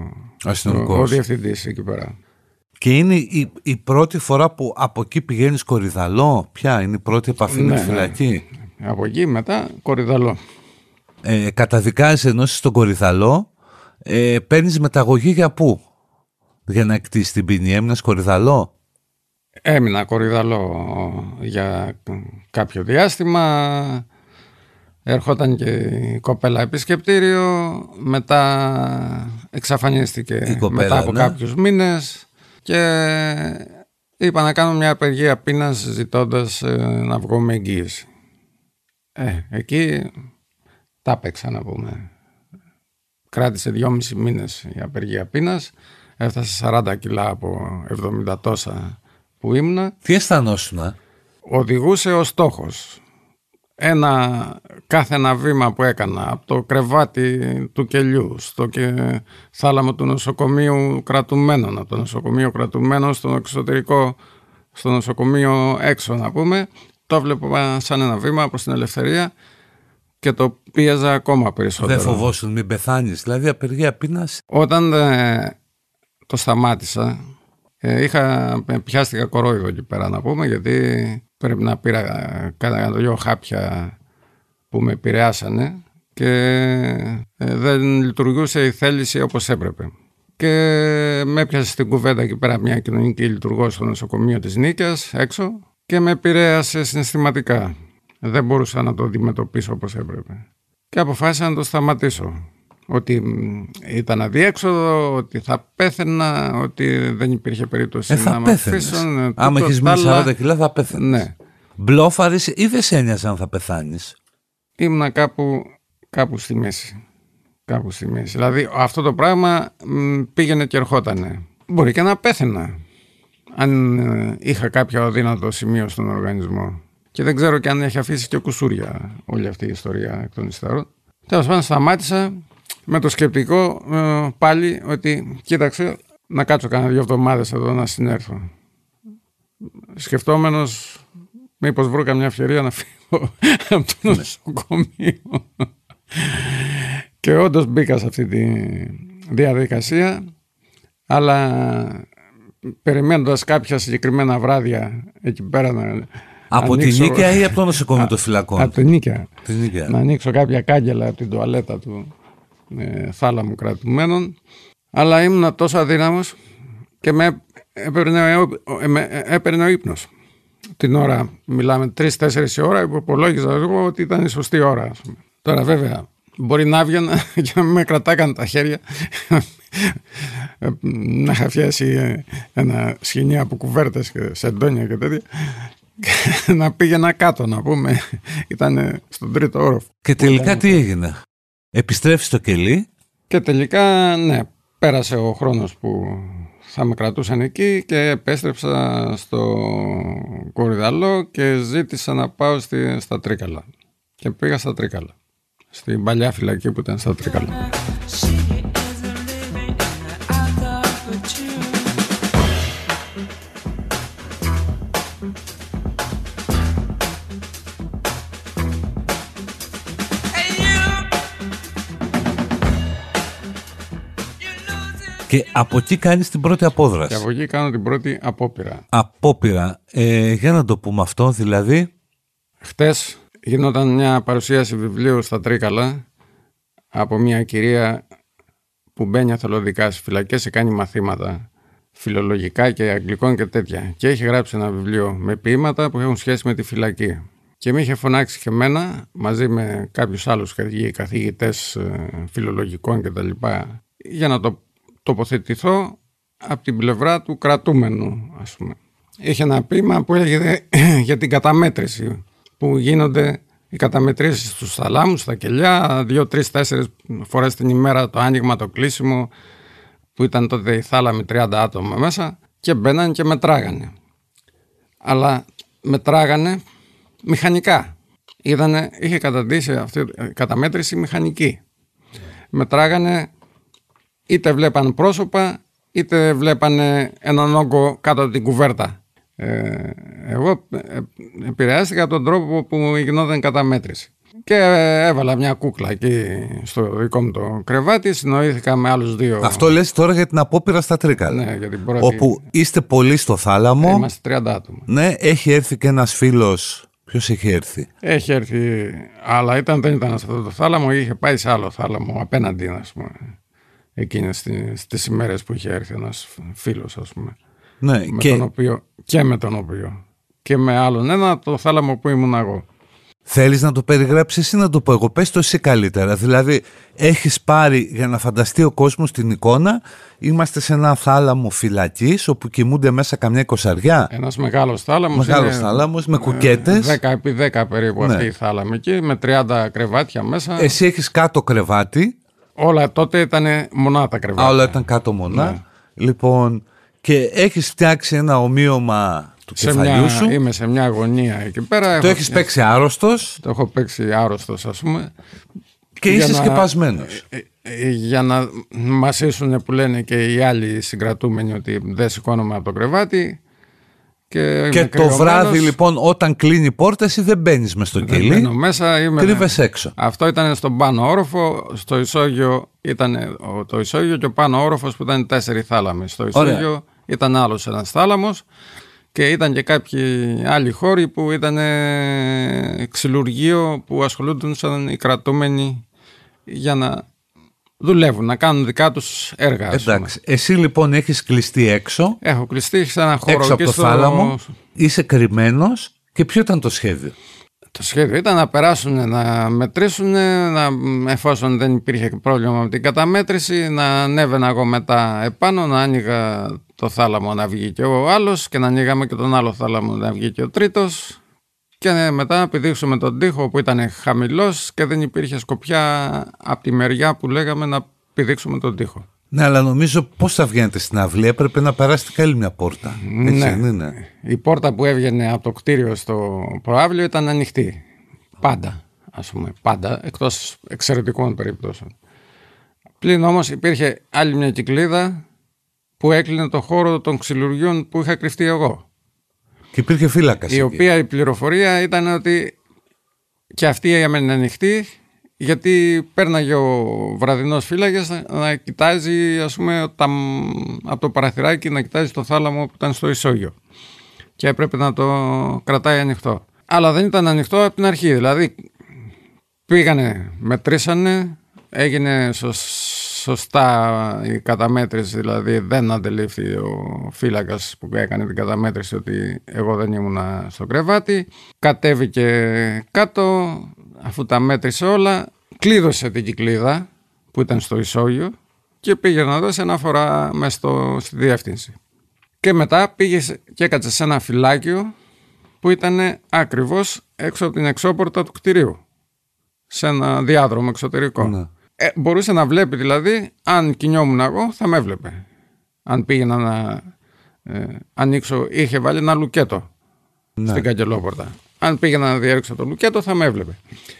ο διευθυντής εκεί πέρα. Και είναι η πρώτη φορά που από εκεί πηγαίνεις Κορυδαλό. Ποια είναι η πρώτη επαφή με τη φυλακή? Από εκεί μετά Κορυδαλό. Καταδικάζεις ενώ είσαι στον Κορυδαλό. Παίρνεις μεταγωγή για πού? Για να εκτίσεις την ποινή. Έμεινες Κορυδαλό? Έμεινα Κορυδαλό για κάποιο διάστημα. Ερχόταν και η κοπέλα επισκεπτήριο. Μετά εξαφανίστηκε μετά από κάποιους μήνες. Και είπα να κάνω μια απεργία πείνας ζητώντας να βγω με εγγύηση. Εκεί τα παίξα, να πούμε. Κράτησε 2,5 μήνες η απεργία πείνας. Έφτασε 40 κιλά από 70 τόσα που ήμουνα. Τι αισθανόσουνα? οδηγούσε ο στόχος. Κάθε ένα βήμα που έκανα, από το κρεβάτι του κελιού στο θάλαμο του νοσοκομείου κρατουμένων, από το νοσοκομείο κρατουμένων στο εξωτερικό, στο νοσοκομείο έξω να πούμε, το βλέπω σαν ένα βήμα προς την ελευθερία και το πίεζα ακόμα περισσότερο. Δεν φοβόσουν μην πεθάνεις, δηλαδή απεργία πείνας? Όταν το σταμάτησα, πιάστηκα κορόιδο εκεί πέρα να πούμε, γιατί πρέπει να πήρα κάνα δυο χάπια που με επηρεάσανε και δεν λειτουργούσε η θέληση όπως έπρεπε. Και με έπιασε στην κουβέντα εκεί πέρα μια κοινωνική λειτουργός στο νοσοκομείο της Νίκαιας έξω και με επηρέασε συναισθηματικά. Δεν μπορούσα να το αντιμετωπίσω όπως έπρεπε. Και αποφάσισα να το σταματήσω. Ότι ήταν αδιέξοδο, ότι θα πέθαινα, ότι δεν υπήρχε περίπτωση να με αφήσουν. Άμα έχεις μείνει 40 κιλά θα πέθαινες. Ναι. Μπλόφαρες ή δεν σε ένοιαζε αν θα πεθάνεις? Ήμουνα κάπου στη μέση. Κάπου στη μέση. Δηλαδή αυτό το πράγμα πήγαινε και ερχότανε. Μπορεί και να πέθαινα αν είχα κάποιο αδύνατο σημείο στον οργανισμό. Και δεν ξέρω και αν έχει αφήσει και κουσούρια όλη αυτή η ιστορία εκ των υστέρων. Τέλος πάντων σταμάτησα με το σκεπτικό πάλι ότι κοίταξε να κάτσω κάνα 2 εβδομάδες εδώ να συνέρθω. Σκεφτόμενος μήπως βρω καμιά ευκαιρία να φύγω από το νοσοκομείο. Και όντως μπήκα σε αυτή τη διαδικασία, αλλά περιμένοντας κάποια συγκεκριμένα βράδια εκεί πέρα να... Από την Νίκαια ή από το νοσοκομείο των φυλακών? Από την Νίκαια. Να ανοίξω κάποια κάγκελα από την τουαλέτα του θάλαμου κρατουμένων, αλλά ήμουν τόσο αδύναμος και με έπαιρνε ο ύπνος. Την ώρα, μιλάμε 3-4 ώρα, υπολόγιζα εγώ ότι ήταν η σωστή ώρα. Τώρα βέβαια μπορεί να έβγαινα και να με κρατάκαν τα χέρια, να είχα φτιάσει ένα σκηνή από κουβέρτες και σεντόνια και τέτοια, και να πήγαινα κάτω να πούμε, ήταν στον 3ο όροφο. Και τελικά τι έγινε? Επιστρέφεις στο κελί? Και τελικά ναι, πέρασε ο χρόνος που θα με κρατούσαν εκεί και επέστρεψα στο Κορυδαλό και ζήτησα να πάω στα Τρίκαλα. Και πήγα στα Τρίκαλα, στην παλιά φυλακή που ήταν στα Τρίκαλα. Και από εκεί κάνεις την πρώτη απόδραση. Και από εκεί κάνω την πρώτη απόπειρα. Απόπειρα. Για να το πούμε αυτό, δηλαδή. Χτες γινόταν μια παρουσίαση βιβλίου στα Τρίκαλα από μια κυρία που μπαίνει εθελοντικά στις φυλακές και κάνει μαθήματα φιλολογικά και αγγλικών και τέτοια. Και έχει γράψει ένα βιβλίο με ποίηματα που έχουν σχέση με τη φυλακή. Και με είχε φωνάξει και εμένα μαζί με κάποιους άλλους καθηγητές φιλολογικών κτλ. Για να το τοποθετηθώ από την πλευρά του κρατούμενου, ας πούμε. Είχε ένα ποίημα που έλεγε για την καταμέτρηση, που γίνονται οι καταμετρήσεις στους θαλάμους, στα κελιά, 2, 3, 4 φορές την ημέρα το άνοιγμα, το κλείσιμο, που ήταν τότε οι θάλαμοι 30 άτομα μέσα και μπαίναν και μετράγανε. Αλλά μετράγανε μηχανικά. Είχε καταντήσει αυτή η καταμέτρηση μηχανική. Μετράγανε, είτε βλέπανε πρόσωπα, είτε βλέπανε έναν όγκο κάτω από την κουβέρτα. Εγώ επηρεάστηκα από τον τρόπο που γινόταν καταμέτρηση. Και έβαλα μια κούκλα εκεί στο δικό μου το κρεβάτι, συνοήθηκα με άλλους 2. Αυτό λες τώρα για την απόπειρα στα Τρίκαλα. Ναι, για την πρώτη. Όπου είστε πολλοί στο θάλαμο. Είμαστε 30 άτομα. Ναι, έχει έρθει και ένας φίλος. Ποιος έχει έρθει? Έχει έρθει, αλλά δεν ήταν σε αυτό το θάλαμο, είχε πάει σε άλλο θάλαμο απέναντι, ας πούμε. Εκείνες τις ημέρες που είχε έρθει ένας φίλος, ας πούμε. Ναι, με τον οποίο. Και με άλλον ένα, το θάλαμο που ήμουν εγώ. Θέλεις να το περιγράψεις ή να το πω εγώ? Πες το εσύ καλύτερα. Δηλαδή, έχεις πάρει, για να φανταστεί ο κόσμος την εικόνα, είμαστε σε ένα θάλαμο φυλακής, όπου κοιμούνται μέσα καμιά 20. Ένας μεγάλος θάλαμος. Μεγάλος θάλαμος, με κουκέτες. 10x10 περίπου, ναι. Αυτή η θάλαμη εκεί, με 30 κρεβάτια μέσα. Εσύ έχεις κάτω κρεβάτι. Όλα τότε ήταν μονά τα κρεβάτια. Όλα ήταν κάτω μονά. Ναι. Λοιπόν, και έχεις φτιάξει ένα ομοίωμα του κεφαλιού σου. Είμαι σε μια γωνία εκεί πέρα. Το έχεις παίξει άρρωστος. Το έχω παίξει άρρωστος, ας πούμε. Και είσαι σκεπασμένος. Για να μασίσουν που λένε και οι άλλοι συγκρατούμενοι ότι δεν σηκώνομαι από το κρεβάτι. Και το βράδυ λοιπόν όταν κλείνει η πόρτα εσύ δεν μπαίνεις μες στο κελί, κρύβεσαι έξω. Αυτό ήταν στον πάνω όροφο. Στο ισόγειο ήταν το ισόγειο και ο πάνω όροφος που ήταν 4 θάλαμοι. Στο ισόγειο ήταν άλλος ένας θάλαμος και ήταν και κάποιοι άλλοι χώροι που ήταν ξυλουργείο που ασχολούνταν σαν οι κρατούμενοι για να δουλεύουν, να κάνουν δικά τους έργα. Εντάξει. Εσύ λοιπόν έχεις κλειστεί έξω. Έχω κλειστεί σε ένα χώρο έξω από το θάλαμο. Είσαι κρυμμένος. Και ποιο ήταν το σχέδιο? Το σχέδιο ήταν να περάσουν, να μετρήσουν, εφόσον δεν υπήρχε πρόβλημα με την καταμέτρηση, να ανέβαινα εγώ μετά επάνω, να άνοιγα το θάλαμο να βγει και ο άλλος και να ανοίγαμε και τον άλλο θάλαμο να βγει και ο τρίτος. Και μετά να πηδήξουμε τον τοίχο που ήταν χαμηλός και δεν υπήρχε σκοπιά από τη μεριά που λέγαμε να πηδήξουμε τον τοίχο. Ναι, αλλά νομίζω πώς θα βγαίνετε στην αυλή, έπρεπε να περάσετε και άλλη μια πόρτα. Έτσι, ναι. Η πόρτα που έβγαινε από το κτίριο στο προάβλιο ήταν ανοιχτή. Πάντα, ας πούμε, πάντα, εκτός εξαιρετικών περιπτώσεων. Πλην όμως υπήρχε άλλη μια κυκλίδα που έκλεινε το χώρο των ξυλουργιών που είχα κρυφτεί εγώ. Και υπήρχε φύλακας. Η οποία η πληροφορία ήταν ότι και αυτή έμενε ανοιχτή, γιατί πέρναγε ο βραδινός φύλακας να κοιτάζει, ας πούμε, από το παραθυράκι να κοιτάζει το θάλαμο που ήταν στο ισόγειο. Και έπρεπε να το κρατάει ανοιχτό. Αλλά δεν ήταν ανοιχτό από την αρχή. Δηλαδή πήγανε, μετρήσανε, έγινε σωστά η καταμέτρηση, δηλαδή δεν αντελήφθη ο φύλακας που έκανε την καταμέτρηση ότι εγώ δεν ήμουν στο κρεβάτι. Κατέβηκε κάτω, αφού τα μέτρησε όλα, κλείδωσε την κυκλίδα που ήταν στο ισόγειο και πήγε να δώσει αναφορά μες στη διεύθυνση. Και μετά πήγε και έκατσε σε ένα φυλάκιο που ήταν ακριβώς έξω από την εξώπορτα του κτηρίου, σε ένα διάδρομο εξωτερικό. Ναι. Μπορούσε να βλέπει, δηλαδή, αν κινιόμουν εγώ θα με έβλεπε. Αν πήγαινα να ανοίξω, είχε βάλει ένα λουκέτο στην καγκελόπορτα. Αν πήγαινα να διέριξω το λουκέτο θα με έβλεπε.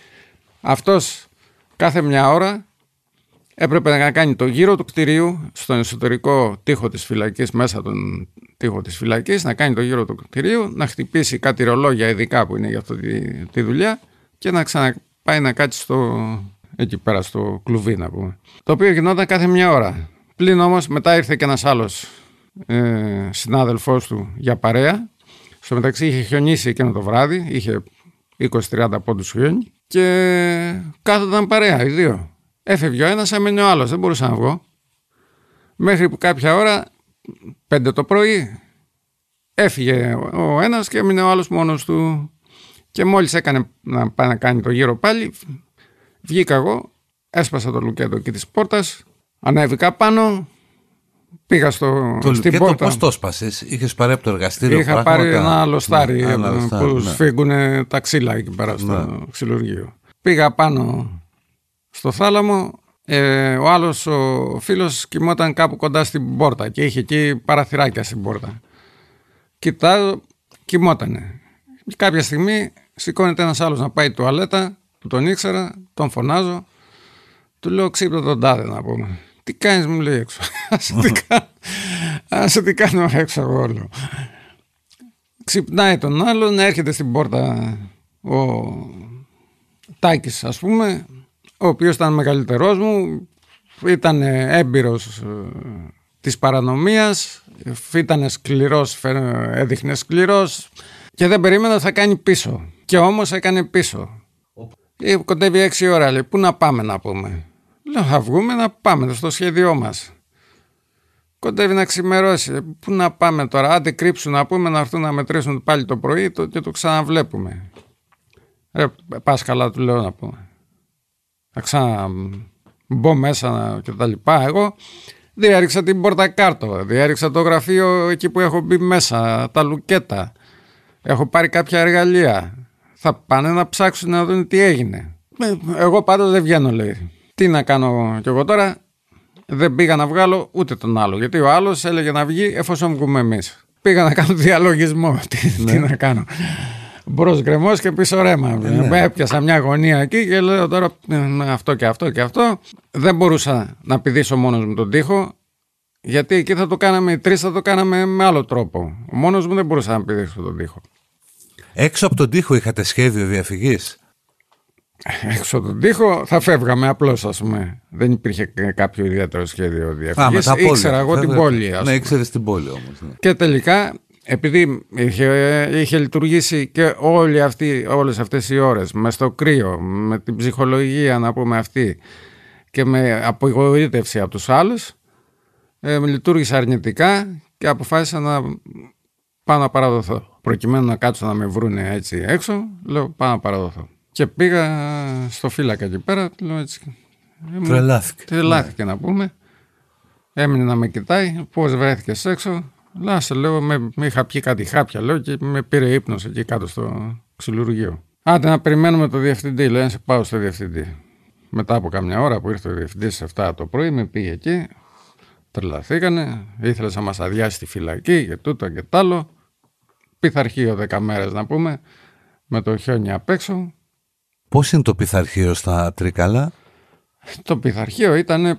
Αυτός κάθε μια ώρα έπρεπε να κάνει το γύρο του κτηρίου στον εσωτερικό τοίχο της φυλακής, μέσα τον τοίχο της φυλακής, να κάνει το γύρο του κτηρίου, να χτυπήσει κάτι ρολόγια ειδικά που είναι για αυτή τη δουλειά και να ξαναπάει να κάτσει εκεί πέρα στο κλουβί, να πούμε. Το οποίο γινόταν κάθε μια ώρα. Πλην όμως μετά ήρθε και ένας άλλος συνάδελφός του για παρέα. Στο μεταξύ είχε χιονίσει εκείνο το βράδυ, είχε 20-30 πόντους χιόνι και κάθονταν παρέα οι δύο. Έφευγε ο ένας, έμενε ο άλλος, δεν μπορούσα να βγω. Μέχρι που κάποια ώρα, 5 το πρωί, έφυγε ο ένας και έμεινε ο άλλος μόνος του. Και μόλις έκανε να πάει να κάνει το γύρο πάλι, βγήκα εγώ, έσπασα το λουκέτο εκεί της πόρτας, ανέβηκα πάνω, πήγα στην πόρτα. Πώς το έσπασες, είχες πάρει από το εργαστήριο? Είχα πάρει ένα λοστάρι που σφίγγουν τα ξύλα εκεί πέρα στο ξυλουργείο. Πήγα πάνω στο θάλαμο, ο άλλος ο φίλος κοιμόταν κάπου κοντά στην πόρτα και είχε εκεί παραθυράκια στην πόρτα. Κοιτάω, κοιμότανε. Κάποια στιγμή σηκώνεται ένας άλλος να πάει τουαλέτα, που τον ήξερα, τον φωνάζω, του λέω ξύπνο τον τάδε, να πούμε. Τι κάνεις, μου λέει έξω. Άσε τι κάνω έξω εγώ, λέω. Ξυπνάει τον άλλον, έρχεται στην πόρτα ο Τάκης, ας πούμε, ο οποίος ήταν μεγαλύτερός μου, ήταν έμπειρος της παρανομίας, ήταν σκληρός, έδειχνε σκληρός και δεν περίμενα θα κάνει πίσω. Και όμως έκανε πίσω. Κοντεύει 6 ώρα, λέει, πού να πάμε, να πούμε. Λέω, θα βγούμε να πάμε στο σχέδιό μας. Κοντεύει να ξημερώσει. Πού να πάμε τώρα, άντε κρύψουν να πούμε, να έρθουν να μετρήσουν πάλι το πρωί και το ξαναβλέπουμε. Ρε, πας καλά, του λέω, να πούμε. Θα ξαναμπω μέσα και τα λοιπά. Εγώ διέριξα την πορτακάρτο, διέριξα το γραφείο εκεί που έχω μπει μέσα, τα λουκέτα. Έχω πάρει κάποια εργαλεία. Θα πάνε να ψάξουν να δουν τι έγινε. Εγώ πάντως δεν βγαίνω, λέει. Τι να κάνω κι εγώ τώρα, δεν πήγα να βγάλω ούτε τον άλλο. Γιατί ο άλλος έλεγε να βγει εφόσον βγούμε εμείς. Πήγα να κάνω διαλογισμό. Τι να κάνω. Μπρος γκρεμός και πίσω ρέμα. Έπιασα μια γωνία εκεί και λέω τώρα αυτό και αυτό και αυτό. Δεν μπορούσα να πηδήσω μόνος μου τον τοίχο, γιατί εκεί θα το κάναμε, οι τρεις θα το κάναμε με άλλο τρόπο. Μόνος μου δεν μπορούσα να πηδήσω τον τοίχο. Έξω από τον τοίχο είχατε σχέδιο διαφυγής? Έξω από τον τοίχο θα φεύγαμε απλώς, ας πούμε. Δεν υπήρχε κάποιο ιδιαίτερο σχέδιο διαφυγής. Ήξερα εγώ την πόλη, ας πούμε. Ναι, ήξερες την πόλη όμως. Ναι. Και τελικά, επειδή είχε λειτουργήσει και όλες αυτές οι ώρες μες στο κρύο, με την ψυχολογία να πούμε αυτή και με απογοήτευση από τους άλλους, λειτουργήσε αρνητικά και αποφάσισα να πάω να παραδοθώ. Προκειμένου να κάτσω να με βρούνε έτσι έξω, λέω πάω να παραδοθώ. Και πήγα στο φύλακα εκεί πέρα, λέω έτσι. Τρελάθηκε να πούμε. Έμεινε να με κοιτάει, πώς βρέθηκες έξω. Λάσε, λέω, με είχα πιει κάτι χάπια, λέω, και με πήρε ύπνος εκεί κάτω στο ξυλουργείο. Άντε να περιμένουμε το διευθυντή, λέω, σε πάω στο διευθυντή. Μετά από κάμια ώρα που ήρθε ο διευθυντής σε 7 το πρωί, με πήγε εκεί. Τρελαθήκανε, ήθελε να μας αδειάσει τη φυλακή και τούτο και τ' άλλο. Πειθαρχείο 10 μέρες να πούμε, με το χιόνι απ' έξω. Πώς είναι το πειθαρχείο στα Τρίκαλα? Το πειθαρχείο ήταν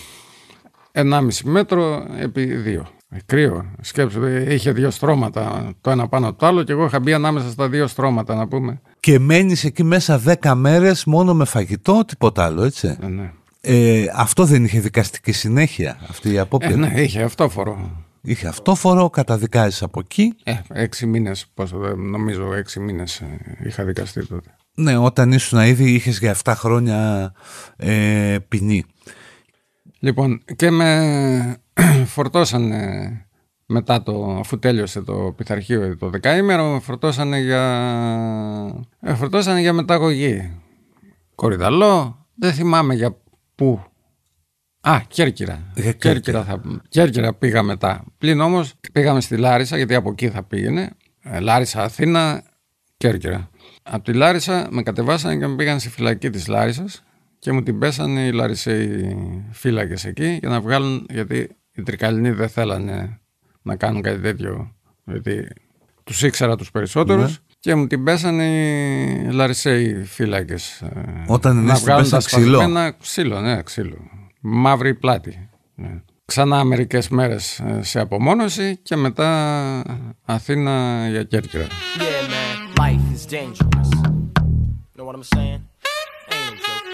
1,5 μέτρο επί 2. Κρύο, σκέψου, είχε 2 στρώματα, το ένα πάνω το άλλο, και εγώ είχα μπει ανάμεσα στα 2 στρώματα να πούμε. Και μένεις εκεί μέσα 10 μέρες μόνο με φαγητό, τίποτα άλλο, έτσι? Ναι. Αυτό δεν είχε δικαστική συνέχεια, αυτή η απόπειρα? Ναι, είχε αυτόφορο. Είχε αυτόφορο, καταδικάζεις από εκεί. 6 μήνες, νομίζω 6 μήνες είχα δικαστεί τότε. Ναι, όταν ήσουν ήδη είχες για 7 χρόνια ποινή. Λοιπόν, και με φορτώσανε μετά αφού τέλειωσε το πειθαρχείο το 10ημερο, φορτώσανε για μεταγωγή. Κορυδαλό, δεν θυμάμαι για πού. Κέρκυρα. Κέρκυρα πήγα μετά. Πλην όμως πήγαμε στη Λάρισα, γιατί από εκεί θα πήγαινε. Λάρισα, Αθήνα, Κέρκυρα. Από τη Λάρισα με κατεβάσανε και με πήγαν στη φυλακή της Λάρισας και μου την πέσανε οι Λαρισαίοι φύλακες εκεί για να βγάλουν, γιατί οι Τρικαλινοί δεν θέλανε να κάνουν κάτι τέτοιο, γιατί τους ήξερα τους περισσότερους. Ναι. Και μου την πέσανε οι Λαρισαίοι φύλακες. Όταν να βγάλουν τα ξύλο. Ξύλο, ναι, ξύλο. Μαύρη πλάτη. Ναι. Ξανά μερικές μέρες σε απομόνωση και μετά Αθήνα για Κέρκυρα. Yeah, man, life is dangerous. Know what I'm saying? Ain't no joke.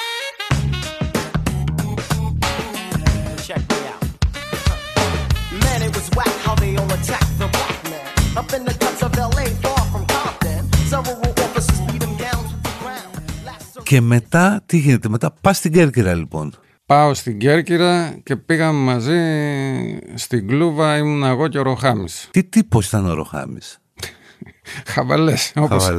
Check me out. Man, it was whack how they all attacked the black man. Up in the guts of LA, far from Compton. Several officers beat him down to the ground. Και μετά, τι γίνεται? Μετά πας στην Κέρκυρα λοιπόν. Πάω στην Κέρκυρα και πήγαμε μαζί στην Κλούβα, ήμουν εγώ και ο Ροχάμης. Τι τύπος ήταν ο Ροχάμης? Χαβαλές.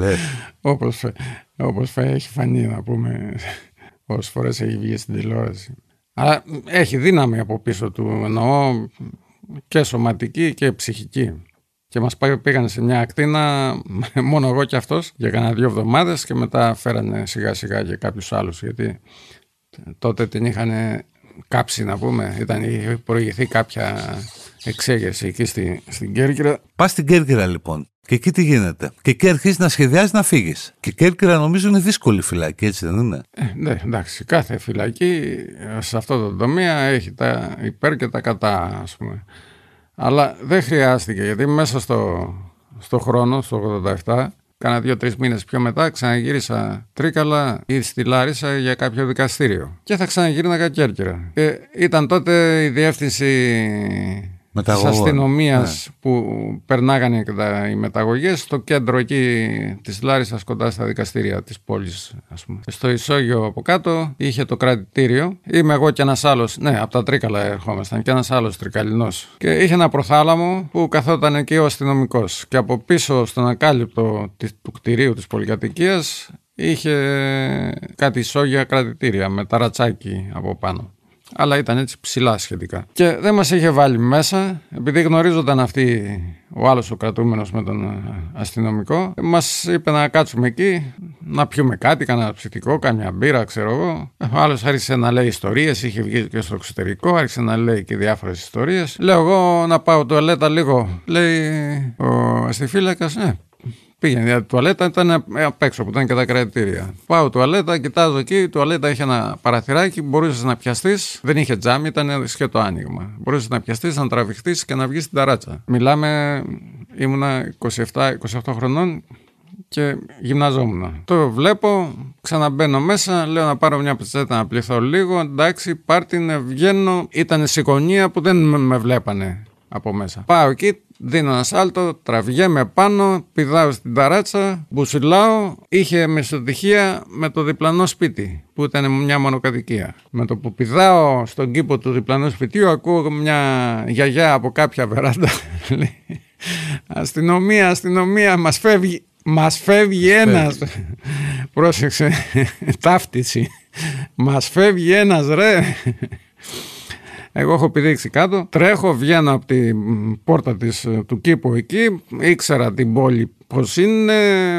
Όπως έχει φανεί να πούμε, όσες φορές έχει βγει στην τηλεόραση. Αλλά έχει δύναμη από πίσω του, εννοώ και σωματική και ψυχική. Και μας πήγαν σε μια ακτίνα μόνο εγώ και αυτός για κάνα 2 εβδομάδες και μετά φέρανε σιγά σιγά και κάποιους άλλους, γιατί τότε την είχαν κάψει να πούμε, είχε προηγηθεί κάποια εξέγερση εκεί στην Κέρκυρα. Πας στην Κέρκυρα λοιπόν και εκεί τι γίνεται? Και εκεί αρχίζεις να σχεδιάζεις να φύγεις. Και η Κέρκυρα νομίζω είναι δύσκολη φυλακή, έτσι δεν είναι? Ναι, εντάξει, κάθε φυλακή σε αυτό το τομέα έχει τα υπέρ και τα κατά, ας πούμε. Αλλά δεν χρειάστηκε, γιατί μέσα στο χρόνο, στο 87, κάνα 2-3 μήνες πιο μετά ξαναγύρισα Τρίκαλα ή στη Λάρισα για κάποιο δικαστήριο. Και θα ξαναγύρναγα Κέρκυρα. Και ήταν τότε η διεύθυνση της αστυνομίας, ναι, που περνάγανε οι μεταγωγές στο κέντρο εκεί της Λάρισσας, κοντά στα δικαστήρια της πόλης, ας πούμε. Στο ισόγειο από κάτω είχε το κρατητήριο. Είμαι εγώ και ένας άλλος, ναι, από τα Τρίκαλα ερχόμασταν, και ένας άλλος Τρικαλινός. Και είχε ένα προθάλαμο που καθόταν εκεί ο αστυνομικός. Και από πίσω στον ακάλυπτο του κτηρίου της πολυκατοικίας είχε κάτι ισόγεια κρατητήρια με ταρατσάκι από πάνω. αλλά ήταν έτσι ψηλά σχετικά. Και δεν μας είχε βάλει μέσα, επειδή γνωρίζονταν αυτοί, ο άλλος ο κρατούμενος με τον αστυνομικό, μας είπε να κάτσουμε εκεί, να πιούμε κάτι, κανένα ψητικό, καμιά μπύρα, ξέρω εγώ. Ο άλλος άρχισε να λέει ιστορίες, είχε βγει και στο εξωτερικό, άρχισε να λέει και διάφορες ιστορίες. Λέω εγώ να πάω τουαλέτα λίγο, λέει ο αστιφύλακας, πήγαινε, γιατί η τουαλέτα ήταν απ' έξω που ήταν και τα κρατήρια. Πάω τουαλέτα, κοιτάζω εκεί, η τουαλέτα είχε ένα παραθυράκι, μπορούσες να πιαστείς, δεν είχε τζάμι, ήταν σκέτο άνοιγμα. Μπορούσες να πιαστείς, να τραβηχτείς και να βγεις στην ταράτσα. Μιλάμε, ήμουνα 27-28 χρονών και γυμναζόμουν. Το βλέπω, ξαναμπαίνω μέσα, λέω να πάρω μια πετσέτα να πληθώ λίγο, εντάξει, πάρτινε, βγαίνω, ήταν σηκωνία που δεν με βλέπανε από μέσα. Πάω εκεί, δίνω ένα σάλτο, τραβιέμαι πάνω, πηδάω στην ταράτσα, μπουσουλάω, είχε μεσοτυχία με το διπλανό σπίτι, που ήταν μια μονοκατοικία. Με το που πηδάω στον κήπο του διπλανού σπιτιού, ακούω μια γιαγιά από κάποια βεράντα, λέει, αστυνομία, μας φεύγει ένας. Πρόσεξε, ταύτιση. Μας φεύγει ένας, ρε. Εγώ έχω πηδήξει κάτω, τρέχω, βγαίνω από την πόρτα του κήπου εκεί, ήξερα την πόλη πως είναι,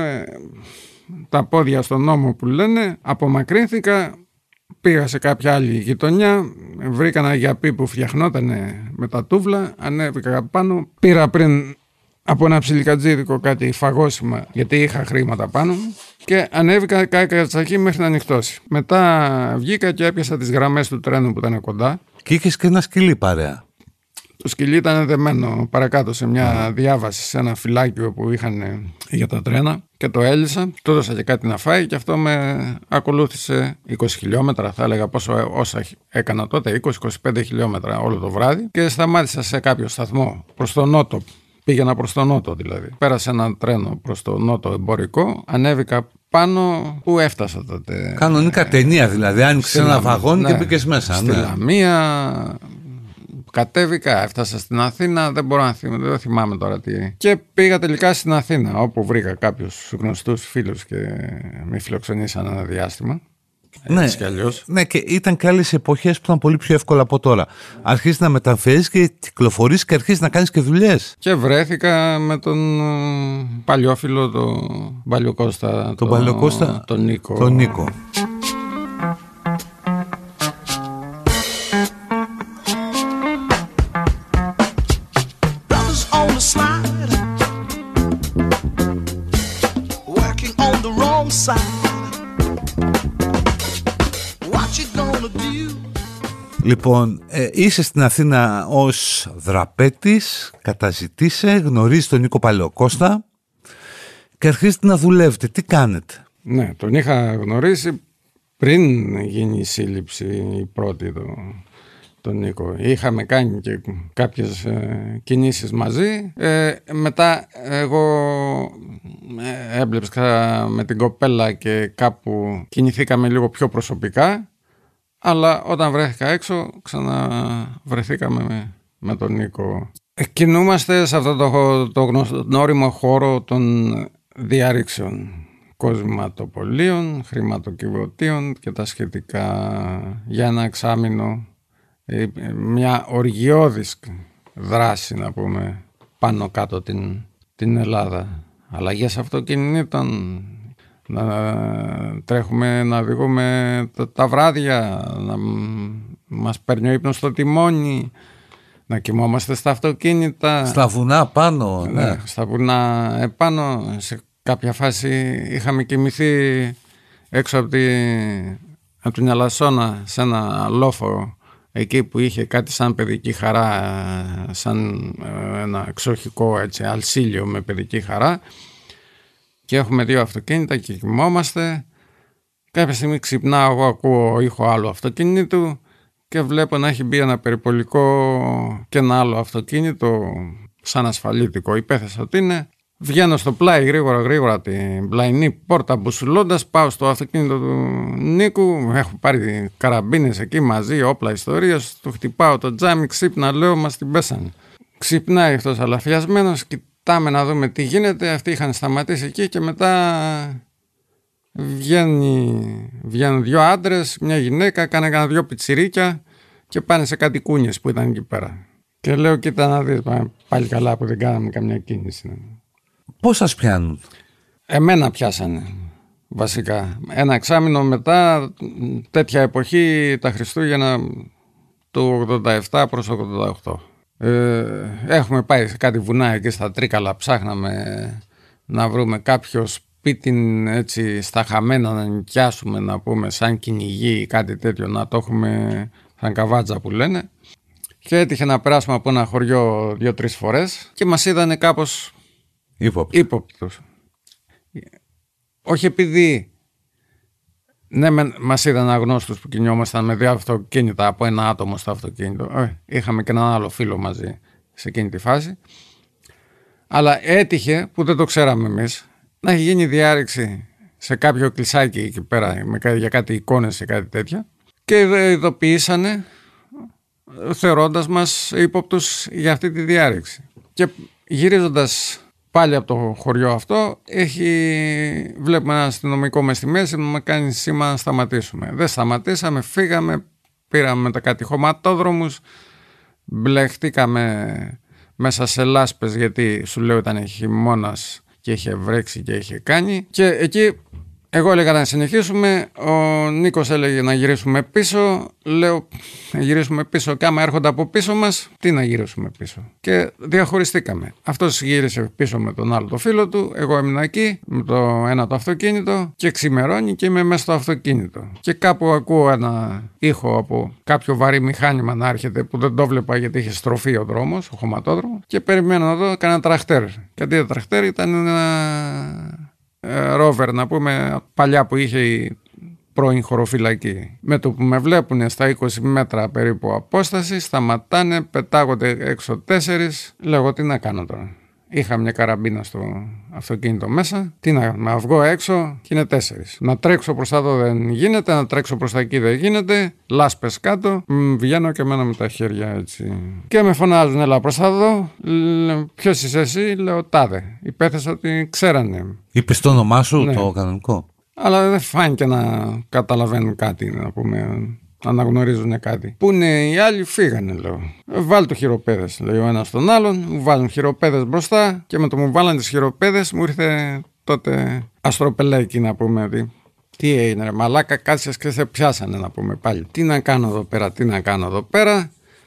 τα πόδια στον νόμο που λένε, απομακρύνθηκα, πήγα σε κάποια άλλη γειτονιά, βρήκα ένα γιαπί που φτιαχνόταν με τα τούβλα, ανέβηκα πάνω, πήρα πριν από ένα ψιλικατζίδικο κάτι φαγόσιμα, γιατί είχα χρήματα πάνω μου, και ανέβηκα κατσακί μέχρι να νυχτώσει. Μετά βγήκα και έπιασα τις γραμμές του τρένου που ήταν κοντά. Και είχες και ένα σκυλί παρέα. Το σκυλί ήταν δεμένο παρακάτω σε μια διάβαση, σε ένα φυλάκιο που είχαν για τα τρένα, και το έλυσα, του έδωσα και κάτι να φάει και αυτό με ακολούθησε 20 χιλιόμετρα, θα έλεγα όσα έκανα τότε, 20-25 χιλιόμετρα όλο το βράδυ, και σταμάτησα σε κάποιο σταθμό προς τον νότο. Πήγαινα προς τον νότο δηλαδή. Πέρασε ένα τρένο προς τον νότο εμπορικό, ανέβηκα πάνω, που έφτασα τότε. Κανονικά ταινία δηλαδή, άνοιξε ένα βαγόνι και μπήκες μέσα. Στη Λαμία, κατέβηκα, έφτασα στην Αθήνα, δεν θυμάμαι τώρα τι. Και πήγα τελικά στην Αθήνα, όπου βρήκα κάποιους γνωστούς φίλους και με φιλοξενήσαν ένα διάστημα. Ναι, ναι, και ήταν και άλλες εποχές που ήταν πολύ πιο εύκολα από τώρα. Αρχίζεις να μεταφέρεις και κυκλοφορείς και αρχίζεις να κάνεις και δουλειές. Και βρέθηκα με τον παλιόφιλο, τον Παλιοκώστα, τον Νίκο. Λοιπόν, είσαι στην Αθήνα ως δραπέτης, καταζητείσαι, γνωρίζεις τον Νίκο Παλαιοκώστα και αρχίζετε να δουλεύετε. Τι κάνετε? Ναι, τον είχα γνωρίσει πριν γίνει η σύλληψη η πρώτη τον Νίκο. Είχαμε κάνει και κάποιες κινήσεις μαζί. Μετά εγώ έμπλεψα με την κοπέλα και κάπου κινηθήκαμε λίγο πιο προσωπικά. Αλλά όταν βρέθηκα έξω, ξαναβρεθήκαμε με τον Νίκο. Κινούμαστε σε αυτό το γνώριμο χώρο των διαρρήξεων, κοσματοπολίων, χρηματοκιβωτίων και τα σχετικά, για ένα εξάμηνο. Μια οργιώδης δράση, να πούμε, πάνω κάτω την Ελλάδα. Αλλαγές αυτοκινήτων, να τρέχουμε, να οδηγούμε τα βράδια, να μας παίρνει ο ύπνος στο τιμόνι, να κοιμόμαστε στα αυτοκίνητα. Στα βουνά πάνω. Ναι, στα βουνά επάνω. Σε κάποια φάση είχαμε κοιμηθεί έξω από την Αλασσόνα, σε ένα λόφο εκεί που είχε κάτι σαν παιδική χαρά, σαν ένα εξοχικό έτσι, αλσίλιο με παιδική χαρά. Και έχουμε 2 αυτοκίνητα και κοιμόμαστε. Κάποια στιγμή ξυπνάω, εγώ ακούω ήχο άλλου αυτοκίνητου και βλέπω να έχει μπει ένα περιπολικό και ένα άλλο αυτοκίνητο σαν ασφαλίτικο. Υπέθεσα ότι είναι. Βγαίνω στο πλάι γρήγορα την πλαϊνή πόρτα μπουσουλώντας, πάω στο αυτοκίνητο του Νίκου, έχω πάρει καραμπίνες εκεί μαζί, όπλα ιστορίας, του χτυπάω το τζάμι, ξύπνα, λέω, μας την πέσανε. Ξυπνάει αυτός αλαφιασμένος, κοιτάμε να δούμε τι γίνεται, αυτοί είχαν σταματήσει εκεί και μετά βγαίνουν 2 άντρες, μια γυναίκα, κάνα 2 πιτσιρίκια και πάνε σε κάτι κούνιες που ήταν εκεί πέρα. Και λέω, κοίτα να δεις, πάλι καλά που δεν κάναμε καμιά κίνηση. Πώς σας πιάνουν? Εμένα πιάσανε, βασικά. Ένα εξάμηνο μετά, τέτοια εποχή, τα Χριστούγεννα του 87 προς 88. Έχουμε πάει σε κάτι βουνά εκεί στα Τρίκαλα, ψάχναμε να βρούμε κάποιο σπίτι έτσι στα χαμένα να νοικιάσουμε, να πούμε, σαν κυνηγή ή κάτι τέτοιο, να το έχουμε σαν καβάτζα που λένε. Και έτυχε να περάσουμε από ένα χωριό 2-3 φορές και μας είδανε κάπως ύποπτους. Όχι επειδή ναι, μας είδαν αγνώστους που κινιόμασταν με δύο αυτοκίνητα από ένα άτομο στο αυτοκίνητο. Είχαμε και έναν άλλο φίλο μαζί σε εκείνη τη φάση. Αλλά έτυχε, που δεν το ξέραμε εμείς, να έχει γίνει διάρρηξη σε κάποιο κλεισάκι εκεί πέρα για κάτι εικόνες ή κάτι τέτοια και ειδοποιήσανε θεωρώντας μας ύποπτους για αυτή τη διάρρηξη. Και γυρίζοντας πάλι από το χωριό αυτό, βλέπουμε ένα αστυνομικό μες στη μέση που μας κάνει σήμα να σταματήσουμε. Δεν σταματήσαμε, φύγαμε, πήραμε τα κάτι χωματόδρομους, μπλεχτήκαμε μέσα σε λάσπες, γιατί σου λέω ήταν χειμώνας και είχε βρέξει και είχε κάνει. Και εκεί εγώ έλεγα να συνεχίσουμε, ο Νίκος έλεγε να γυρίσουμε πίσω. Λέω να γυρίσουμε πίσω και άμα έρχονται από πίσω μας, τι να γυρίσουμε πίσω. Και διαχωριστήκαμε. Αυτός γύρισε πίσω με τον άλλο το φίλο του, εγώ έμεινα εκεί με το ένα το αυτοκίνητο και ξημερώνει και είμαι μέσα στο αυτοκίνητο. Και κάπου ακούω ένα ήχο από κάποιο βαρύ μηχάνημα να έρχεται που δεν το βλέπα γιατί είχε στροφεί ο δρόμος, ο χωματόδρομος, και περιμένω να δω κανένα τραχτέρ. Και αντί το τραχτέρ ήταν ένα ρόβερ, να πούμε, παλιά που είχε η πρώην χωροφυλακή. Με το που με βλέπουν στα 20 μέτρα περίπου απόσταση, σταματάνε, πετάγονται έξω 4. Λέω, τι να κάνω τώρα. Είχα μια καραμπίνα στο αυτοκίνητο μέσα. Τι να βγω έξω και είναι 4. Να τρέξω προς τα εδώ δεν γίνεται, να τρέξω προς τα εκεί δεν γίνεται. Λάσπες κάτω. Βγαίνω και μένω με τα χέρια έτσι. Και με φωνάζουν, έλα προς τα εδώ. Ποιος είσαι εσύ? Λέω, τάδε. Υπέθεσα ότι ξέρανε. Είπες το όνομά σου, ναι, το κανονικό? Αλλά δεν φάνηκε να καταλαβαίνουν κάτι, να πούμε, αναγνωρίζουν κάτι. Πού είναι οι άλλοι? Φύγανε, λέω. Βάλ του χειροπέδες, λέει ο ένας τον άλλον. Μου βάζουν χειροπέδες μπροστά και με το μου βάλαν τις χειροπέδες μου ήρθε τότε αστροπελέκι, να πούμε. Τι έγινε, ρε μαλάκα, κάτσες και σε πιάσανε, να πούμε πάλι. Τι να κάνω εδώ πέρα.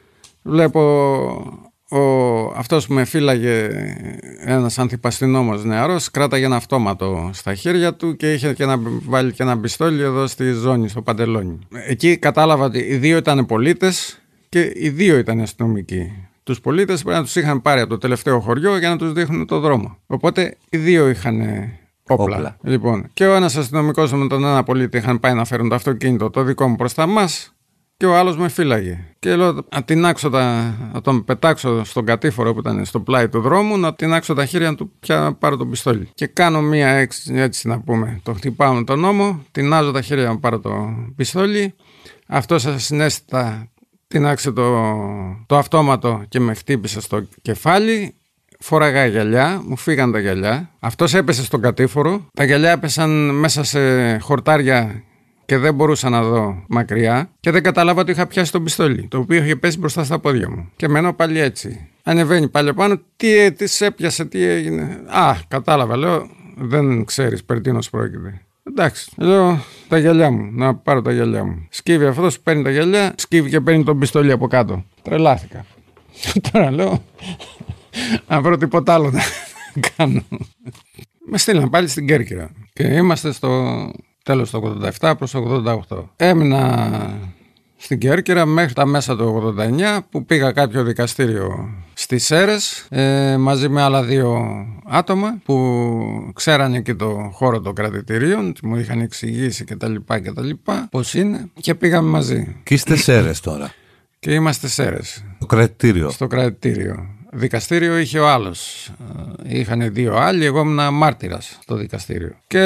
Βλέπω αυτός που με φύλαγε, ένας ανθιπαστινόμος νεαρός, κράταγε ένα αυτόματο στα χέρια του και είχε βάλει και ένα πιστόλι εδώ στη ζώνη, στο παντελόνι. Εκεί κατάλαβα ότι οι δύο ήταν πολίτες και οι δύο ήταν αστυνομικοί. Τους πολίτες πρέπει να τους είχαν πάρει από το τελευταίο χωριό για να τους δείχνουν το δρόμο. Οπότε οι δύο είχαν όπλα. Λοιπόν, και ο ένας αστυνομικός με τον ένα πολίτη είχαν πάει να φέρουν το αυτοκίνητο το δικό μου μπροστά μας. Και ο άλλος με φύλαγε. Και λέω να τον πετάξω στον κατήφορο που ήταν στο πλάι του δρόμου, να τεινάξω τα χέρια να του πάρω τον πιστόλι. Και κάνω μία έτσι να πούμε. Το χτυπάω με τον ώμο, τεινάζω τα χέρια να πάρω το πιστόλι. Αυτός ασυναίσθητα τεινάξε το αυτόματο και με χτύπησε στο κεφάλι. Φόραγα γυαλιά, μου φύγαν τα γυαλιά. Αυτός έπεσε στον κατήφορο. Τα γυαλιά έπεσαν μέσα σε χορτάρια και δεν μπορούσα να δω μακριά και δεν κατάλαβα ότι είχα πιάσει το πιστόλι, το οποίο είχε πέσει μπροστά στα πόδια μου. Και μένω πάλι έτσι. Ανεβαίνει πάλι πάνω, τι σε έπιασε, τι έγινε. Κατάλαβα, λέω, δεν ξέρεις περί τίνος πρόκειται. Εντάξει, λέω, τα γυαλιά μου, να πάρω τα γυαλιά μου. Σκύβει αυτός, παίρνει τα γυαλιά, σκύβει και παίρνει τον πιστόλι από κάτω. Τρελάθηκα. Τώρα λέω, να βρω τίποτα άλλο να κάνω. Με στείλαν πάλι στην Κέρκυρα και είμαστε στο τέλος το 87 προς 88. Έμεινα στην Κέρκυρα μέχρι τα μέσα του 89 που πήγα κάποιο δικαστήριο στις Σέρρες μαζί με άλλα 2 άτομα που ξέρανε και το χώρο των κρατητηρίων, μου είχαν εξηγήσει κτλ. Πώς είναι και πήγαμε μαζί. Και είστε Σέρρες τώρα? Και είμαστε Σέρρες. Στο κρατητήριο. Δικαστήριο είχε ο άλλος. Είχαν 2 άλλοι, εγώ ήμουν μάρτυρας στο δικαστήριο. Και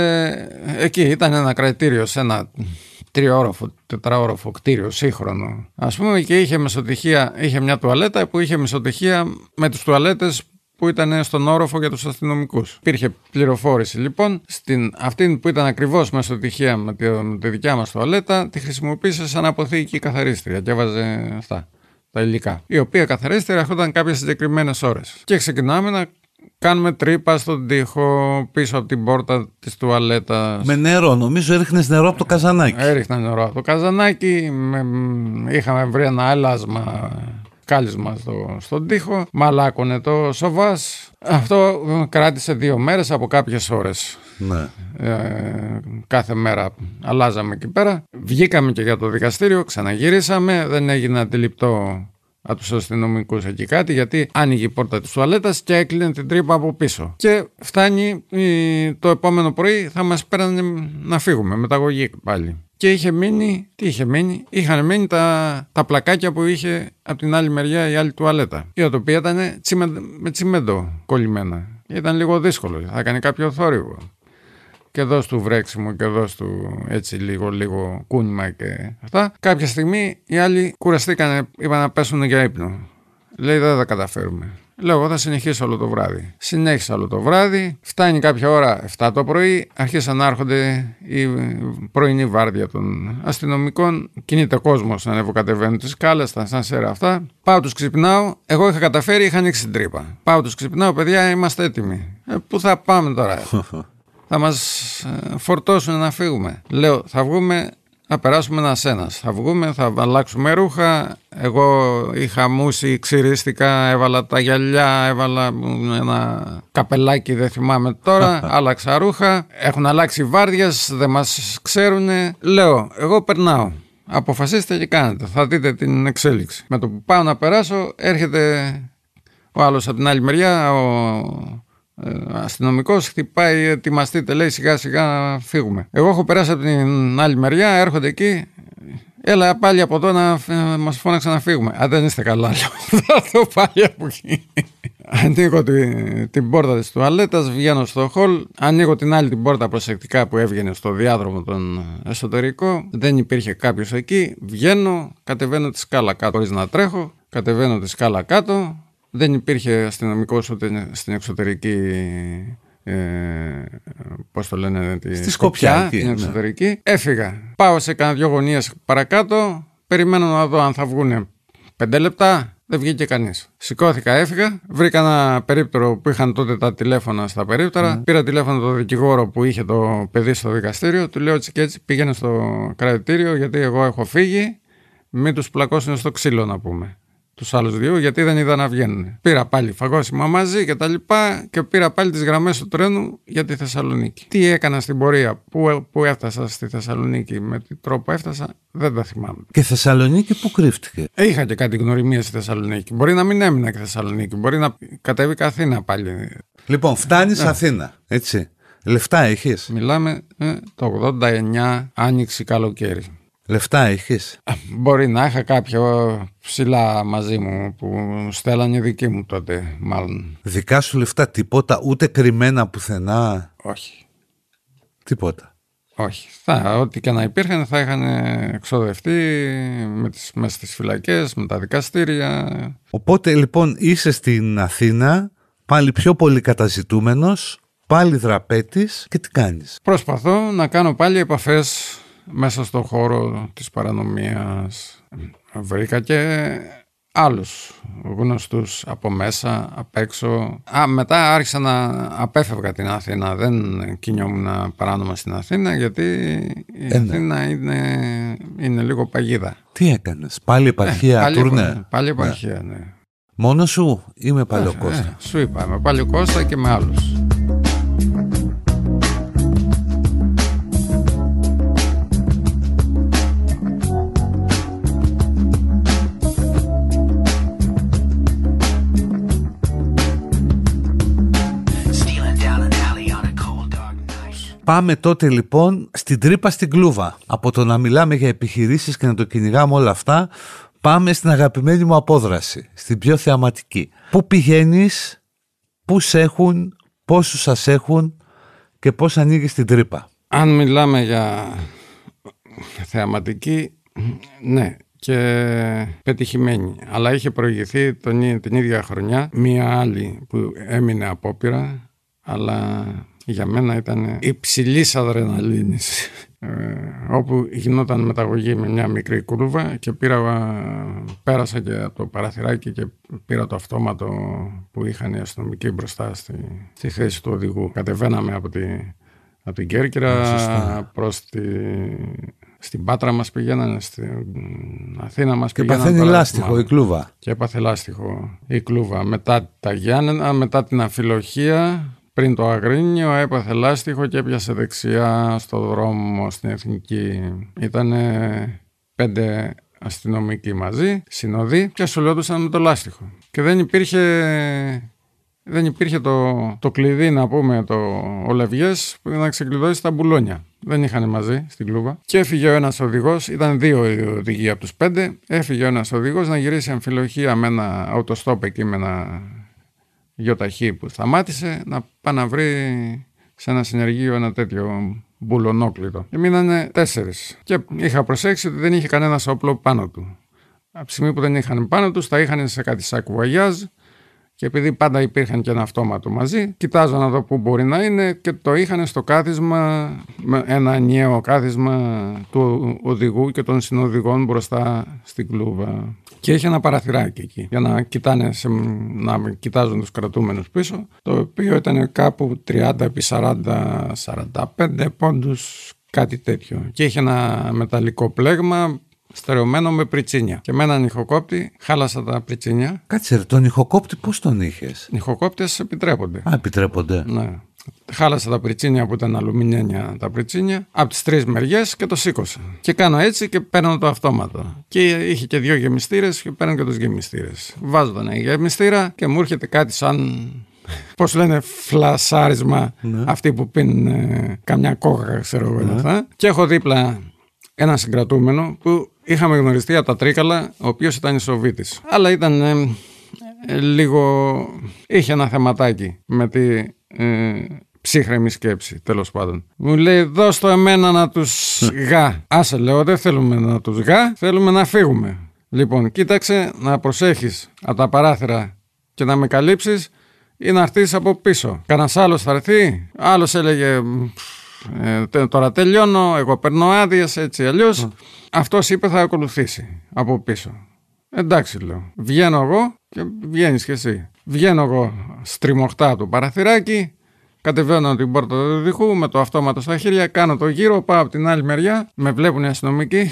εκεί ήταν ένα κρατητήριο σε ένα 3όροφο, 4όροφο κτίριο σύγχρονο. Ας πούμε, και είχε μεσοτυχία, είχε μια τουαλέτα που είχε μεσοτυχία με τις τουαλέτες που ήταν στον όροφο για τους αστυνομικούς. Υπήρχε πληροφόρηση λοιπόν, αυτή που ήταν ακριβώς μεσοτυχία με τη δικιά μας τουαλέτα, τη χρησιμοποίησε σαν αποθήκη καθαρίστρια και έβαζε αυτά, τα υλικά. Η οποία καθαρίστρια έρχονταν κάποιες συγκεκριμένες ώρες. Και ξεκινάμε να κάνουμε τρύπα στον τοίχο πίσω από την πόρτα της τουαλέτας. Με νερό, νομίζω έριχνες νερό από το καζανάκι. Έριχνα νερό από το καζανάκι, είχαμε βρει ένα κάλισμα στον τοίχο, μαλάκωνε το σοβάς. Αυτό κράτησε 2 μέρες από κάποιες ώρες. Ναι. Κάθε μέρα αλλάζαμε εκεί πέρα. Βγήκαμε και για το δικαστήριο, ξαναγυρίσαμε, δεν έγινε αντιληπτό από τους αστυνομικούς εκεί κάτι, γιατί άνοιγε η πόρτα της τουαλέτας και έκλεινε την τρύπα από πίσω. Και φτάνει το επόμενο πρωί, θα μας πέρανε να φύγουμε, μεταγωγή πάλι. Και είχαν μείνει τα πλακάκια που είχε από την άλλη μεριά η άλλη τουαλέτα, η οποία ήταν με τσιμέντο κολλημένα. Ήταν λίγο δύσκολο, θα κάνει κάποιο θόρυβο. Και εδώ του βρέξιμο και εδώ του έτσι λίγο κούνημα και αυτά. Κάποια στιγμή οι άλλοι κουραστήκανε, είπαν να πέσουν για ύπνο. Λέει δεν θα καταφέρουμε. Λέω εγώ θα συνεχίσω όλο το βράδυ. Συνέχισα όλο το βράδυ. Φτάνει κάποια ώρα 7 το πρωί. Αρχίσαν να έρχονται η πρωινή βάρδια των αστυνομικών. Κινείται κόσμος να ανεβοκατεβαίνουν τις σκάλες, τα σανσέρα αυτά. Πάω τους ξυπνάω. Εγώ είχα καταφέρει, είχα ανοίξει την τρύπα. Πάω τους ξυπνάω, παιδιά, είμαστε έτοιμοι. Πού θα πάμε τώρα? Θα μας φορτώσουν να φύγουμε. Λέω θα βγούμε, θα περάσουμε ένας-ένας. Θα βγούμε, θα αλλάξουμε ρούχα. Εγώ είχα μούσει, ξυρίστηκα, έβαλα τα γυαλιά, έβαλα ένα καπελάκι, δεν θυμάμαι τώρα. Άλλαξα ρούχα. Έχουν αλλάξει βάρδιες, δεν μας ξέρουνε. Λέω, εγώ περνάω. Αποφασίστε και κάνετε. Θα δείτε την εξέλιξη. Με το που πάω να περάσω, έρχεται ο άλλος από την άλλη μεριά, αστυνομικός, χτυπάει, ετοιμαστείτε, λέει σιγά σιγά να φύγουμε. Εγώ έχω περάσει από την άλλη μεριά, έρχονται εκεί, έλα πάλι από εδώ να μας φώναξαν να φύγουμε. Αν δεν είστε καλά, λέω, θα το πάλι από εκεί. Ανοίγω την πόρτα της τουαλέτας, βγαίνω στο χολ, ανοίγω την άλλη την πόρτα προσεκτικά που έβγαινε στο διάδρομο τον εσωτερικό, δεν υπήρχε κάποιος εκεί, βγαίνω, κατεβαίνω τη σκάλα κάτω χωρίς να τρέχω, κατεβαίνω τη σκάλα κάτω. Δεν υπήρχε αστυνομικός ούτε στην εξωτερική, πώς το λένε, στη σκοπιά, την εξωτερική. Ναι. Έφυγα. Πάω σε κάνα 2 γωνίες παρακάτω, περιμένω να δω αν θα βγούνε 5 λεπτά. Δεν βγήκε κανείς. Σηκώθηκα, έφυγα. Βρήκα ένα περίπτερο που είχαν τότε τα τηλέφωνα στα περίπτερα. Πήρα τηλέφωνο τον δικηγόρο που είχε το παιδί στο δικαστήριο. Του λέω έτσι και έτσι, πήγαινε στο κρατητήριο γιατί εγώ έχω φύγει. Μην τους πλακώσουν στο ξύλο να πούμε. Τους άλλους 2, γιατί δεν είδα να βγαίνουν. Πήρα πάλι φαγόσιμα μαζί και τα λοιπά και πήρα πάλι τις γραμμές του τρένου για τη Θεσσαλονίκη. Τι έκανα στην πορεία, πού έφτασα στη Θεσσαλονίκη, με τι τρόπο έφτασα, δεν τα θυμάμαι. Και Θεσσαλονίκη πού κρύφτηκε? Είχα και κάτι γνωριμίες στη Θεσσαλονίκη. Μπορεί να μην έμεινα και Θεσσαλονίκη, μπορεί να κατέβηκα Αθήνα πάλι. Λοιπόν, φτάνεις Αθήνα, έτσι. Λεφτά έχεις? Μιλάμε το 89, άνοιξη καλοκαίρι. Λεφτά έχεις? Μπορεί να είχα κάποια ψηλά μαζί μου που στέλνανε οι δικοί μου τότε, μάλλον. Δικά σου λεφτά, τίποτα, ούτε κρυμμένα πουθενά? Όχι. Τίποτα? Όχι. Ό,τι και να υπήρχαν θα είχαν εξοδευτεί μέσα στις φυλακές, με τα δικαστήρια. Οπότε λοιπόν είσαι στην Αθήνα, πάλι πιο πολύ καταζητούμενος, πάλι δραπέτης και τι κάνεις? Προσπαθώ να κάνω πάλι επαφές μέσα στον χώρο της παρανομίας. Βρήκα και άλλους γνωστούς από μέσα, απ' έξω. Μετά άρχισα να απέφευγα την Αθήνα. Δεν κινιόμουν παράνομα στην Αθήνα, γιατί η Αθήνα είναι λίγο παγίδα. Τι έκανες? Πάλι επαρχία, τουρνέ? Πάλι επαρχία, ναι. Μόνο σου ή με Παλαιοκώστα? Σου είπα, με Παλαιοκώστα και με άλλους. Πάμε τότε λοιπόν στην τρύπα στην κλούβα. Από το να μιλάμε για επιχειρήσεις και να το κυνηγάμε όλα αυτά, πάμε στην αγαπημένη μου απόδραση, στην πιο θεαματική. Πού πηγαίνεις, πού σε έχουν, πόσους σας έχουν και πώς ανοίγεις την τρύπα? Αν μιλάμε για θεαματική, ναι, και πετυχημένη. Αλλά είχε προηγηθεί την ίδια χρονιά μία άλλη που έμεινε απόπειρα, αλλά για μένα ήταν υψηλής αδρεναλίνης, όπου γινόταν μεταγωγή με μια μικρή κούρβα και πέρασα και από το παραθυράκι και πήρα το αυτόματο που είχαν οι αστυνομικοί μπροστά στη θέση του οδηγού. Κατεβαίναμε από την Κέρκυρα προς στην Πάτρα μας πηγαίνανε, στην Αθήνα μας πηγαίνανε. Και παθαίνει λάστιχο η κλούβα. Και έπαθε λάστιχο η κλούβα. Μετά τα Γιάννενα, μετά την Αμφιλοχία, πριν το Αγρίνιο, έπαθε λάστιχο και έπιασε δεξιά στο δρόμο στην Εθνική. Ήτανε 5 αστυνομικοί μαζί, συνοδοί, και ασχολιόντουσαν με το λάστιχο. Και δεν υπήρχε το κλειδί, να πούμε, ο Λευγές, που να ξεκλειδώσει τα μπουλόνια. Δεν είχαν μαζί στην κλούβα. Και έφυγε ο ένας οδηγός, ήταν 2 οι οδηγοί από τους 5. Έφυγε ο ένας οδηγός να γυρίσει Αμφιλοχία με ένα αυτοστόπ εκεί, με ένα γιοταχή που σταμάτησε, να πάει να βρει σε ένα συνεργείο ένα τέτοιο μπουλονόκλητο. Και μείνανε 4. Και είχα προσέξει ότι δεν είχε κανένας όπλο πάνω του. Από τη στιγμή που δεν είχαν πάνω τους, τα είχαν σε κάτι σακουαγιάζ. Και επειδή πάντα υπήρχαν και ένα αυτόματο μαζί, κοιτάζω να δω πού μπορεί να είναι, και το είχαν στο κάθισμα, ένα ενιαίο κάθισμα του οδηγού και των συνοδηγών μπροστά στην κλούβα. Και είχε ένα παραθυράκι εκεί για να κοιτάζουν τους κρατούμενους πίσω, το οποίο ήταν κάπου 30x40-45 πόντους, κάτι τέτοιο. Και είχε ένα μεταλλικό πλέγμα στερεωμένο με πριτσίνια. Και με έναν ηχοκόπτη χάλασα τα πριτσίνια. Κάτσε ρε, τον ηχοκόπτη πώς τον είχες? Οι ηχοκόπτες επιτρέπονται. Α, επιτρέπονται. Ναι. Χάλασα τα πριτσίνια που ήταν αλουμινένια τα πριτσίνια από τις 3 μεριές και το σήκωσα. Και κάνω έτσι και παίρνω το αυτόματο. Και είχε και 2 γεμιστήρες και παίρνω και τους γεμιστήρες. Βάζω τον γεμιστήρα και μου έρχεται κάτι σαν, πώς λένε, φλασάρισμα. Ναι. Αυτοί που πίνουν καμιά κόκα, ξέρω εγώ. Ναι. Και έχω δίπλα ένα συγκρατούμενο που είχαμε γνωριστεί από τα Τρίκαλα, ο οποίος ήταν Ισοβίτης. Αλλά ήταν λίγο... είχε ένα θεματάκι με τη ψύχρεμη σκέψη, τέλος πάντων. Μου λέει, δώσ' το εμένα να τους γα. Άσε, λέω, δεν θέλουμε να τους γα, θέλουμε να φύγουμε. Λοιπόν, κοίταξε να προσέχεις από τα παράθυρα και να με καλύψεις ή να έρθεις από πίσω. Κανένας άλλος θα έρθει? Άλλος έλεγε... τώρα τελειώνω, εγώ παίρνω άδειες, έτσι αλλιώς. Αυτός είπε θα ακολουθήσει από πίσω. Εντάξει, λέω. Βγαίνω εγώ και βγαίνεις κι εσύ. Βγαίνω εγώ στριμωχτά του παραθυράκι, κατεβαίνω την πόρτα του οδηγού με το αυτόματο στα χέρια, κάνω το γύρο, πάω από την άλλη μεριά, με βλέπουν οι αστυνομικοί,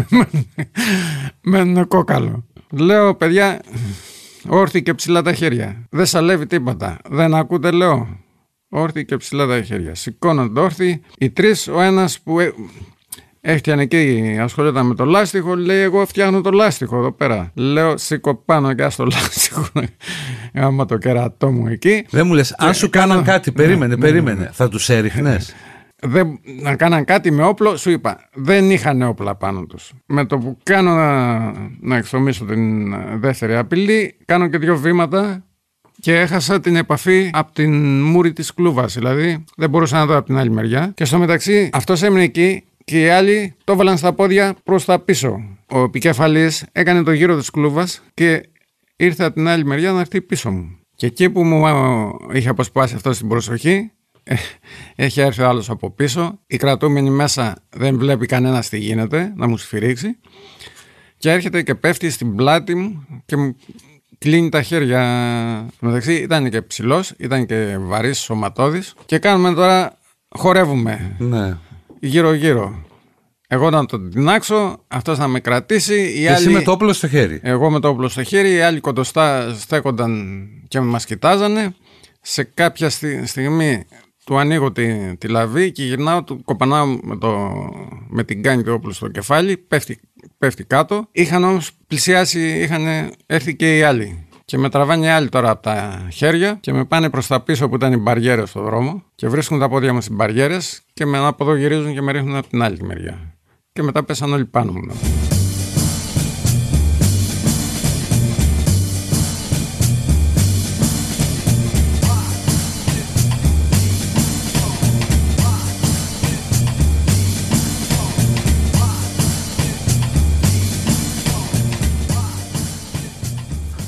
μένουν κόκαλο. Λέω, παιδιά, όρθιοι και ψηλά τα χέρια. Δεν σαλεύει τίποτα. Δεν ακούτε, λέω. Όρθιοι και ψηλά τα χέρια. Σηκώνονται όρθιοι. Οι 3, ο ένας που έφτιανε εκεί, ασχολιόταν με το λάστιχο, λέει, εγώ φτιάχνω το λάστιχο εδώ πέρα. Λέω, σήκω πάνω και στο λάστιχο. Άμα το κερατό μου εκεί. Δεν μου λες, αν σου κάναν κάτι, περίμενε. Θα τους έριχνες? Να κάναν κάτι με όπλο, σου είπα, δεν είχαν όπλα πάνω τους. Με το που κάνω να εξομίσω την δεύτερη απειλή, κάνω και 2 βήματα. Και έχασα την επαφή από την μούρη της κλούβας, δηλαδή δεν μπορούσα να δω από την άλλη μεριά. Και στο μεταξύ αυτός έμεινε εκεί και οι άλλοι το έβαλαν στα πόδια προς τα πίσω. Ο επικεφαλής έκανε το γύρο της κλούβας και ήρθε από την άλλη μεριά να έρθει πίσω μου. Και εκεί που μου είχε αποσπάσει αυτό την προσοχή, έχει έρθει ο άλλος από πίσω. Οι κρατούμενοι μέσα δεν βλέπει κανένας τι γίνεται, να μου σφυρίξει. Και έρχεται και πέφτει στην πλάτη μου και μου κλείνει τα χέρια. Μεταξύ ήταν και ψηλός, ήταν και βαρύς, σωματώδης. Και κάνουμε τώρα, χορεύουμε. Ναι. Γύρω-γύρω. Εγώ να τον τεινάξω, αυτός να με κρατήσει. Εσύ με το όπλο στο χέρι. Εγώ με το όπλο στο χέρι, οι άλλοι κοντοστά στέκονταν και μας κοιτάζανε. Σε κάποια στιγμή του ανοίγω τη λαβή και γυρνάω, του κοπανάω με την κάνη του όπλου στο κεφάλι, πέφτει κάτω. Είχαν όμως πλησιάσει, είχαν έρθει και οι άλλοι. Και με τραβάνε οι άλλοι τώρα από τα χέρια και με πάνε προς τα πίσω που ήταν οι μπαριέρες στο δρόμο και βρίσκουν τα πόδια μου στις μπαριέρες και με από εδώ γυρίζουν και με ρίχνουν από την άλλη μεριά. Και μετά πέσαν όλοι πάνω μου.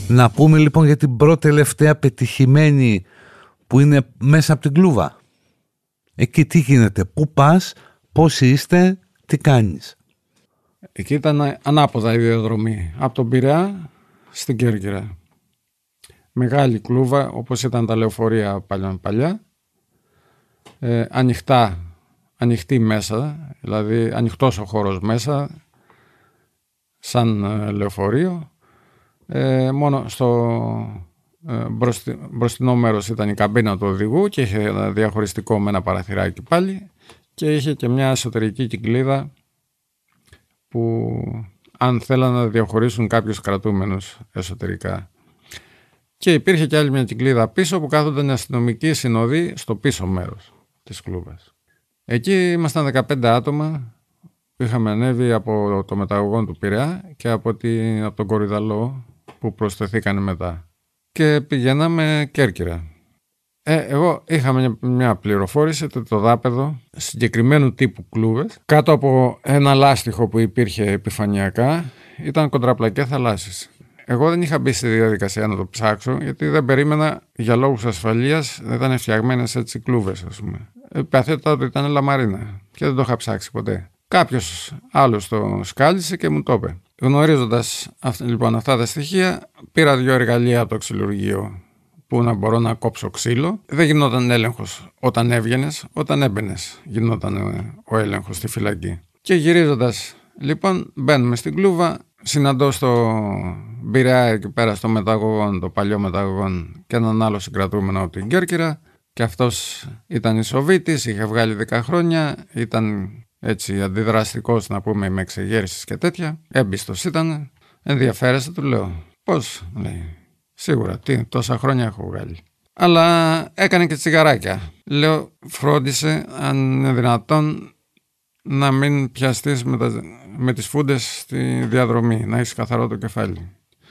Να πούμε λοιπόν για την πρώτη τελευταία πετυχημένη που είναι μέσα από την Κλούβα. Εκεί τι γίνεται, πού πας, πόσοι είστε, τι κάνεις? Εκεί ήταν ανάποδα η διαδρομή, από τον Πειραιά στην Κέρκυρα. Μεγάλη Κλούβα, όπως ήταν τα λεωφορεία παλιά. Ανοιχτή μέσα, δηλαδή ανοιχτός ο χώρος μέσα, σαν λεωφορείο. Μόνο στο μπροστινό μέρος ήταν η καμπίνα του οδηγού και είχε ένα διαχωριστικό με ένα παραθυράκι πάλι και είχε και μια εσωτερική κυκλίδα που αν θέλαν να διαχωρίσουν κάποιους κρατούμενους εσωτερικά. Και υπήρχε και άλλη μια κυκλίδα πίσω που κάθονταν αστυνομικοί συνοδοί στο πίσω μέρος της Κλούβας. Εκεί ήμασταν 15 άτομα που είχαμε ανέβει από το μεταγωγό του Πειραιά και από τον Κορυδαλό που προσθεθήκαν μετά. Και πηγαίναμε Κέρκυρα. Εγώ είχα μια πληροφόρηση ότι το δάπεδο συγκεκριμένου τύπου κλούβες κάτω από ένα λάστιχο που υπήρχε επιφανειακά ήταν κοντραπλακέ θαλάσσης. Εγώ δεν είχα μπει στη διαδικασία να το ψάξω γιατί δεν περίμενα για λόγους ασφαλείας, δεν ήταν φτιαγμένες έτσι κλούβες ας πούμε. Παθέτα ότι ήταν λαμαρίνα και δεν το είχα ψάξει ποτέ. Κάποιος άλλος το σκάλισε και μου το είπε. Γνωρίζοντας λοιπόν αυτά τα στοιχεία, πήρα 2 εργαλεία από το ξυλουργείο που να μπορώ να κόψω ξύλο. Δεν γινόταν έλεγχος όταν έβγαινες, όταν έμπαινες γινόταν ο έλεγχος στη φυλακή. Και γυρίζοντας λοιπόν μπαίνουμε στην Κλούβα, συναντώ στο Πειραιά εκεί πέρα στο μεταγωγόν, το παλιό μεταγωγόν και έναν άλλο συγκρατούμενο από την Κέρκυρα και αυτός ήταν Ισοβίτης, είχε βγάλει 10 χρόνια, ήταν έτσι αντιδραστικός να πούμε με εξεγέρσεις και τέτοια, έμπιστος ήταν, ενδιαφέρεσαι, του λέω πώς, λέει, σίγουρα, τόσα χρόνια έχω βγάλει. Αλλά έκανε και τσιγαράκια. Λέω φρόντισε αν είναι δυνατόν να μην πιαστείς με τις φούντες στη διαδρομή, να έχεις καθαρό το κεφάλι.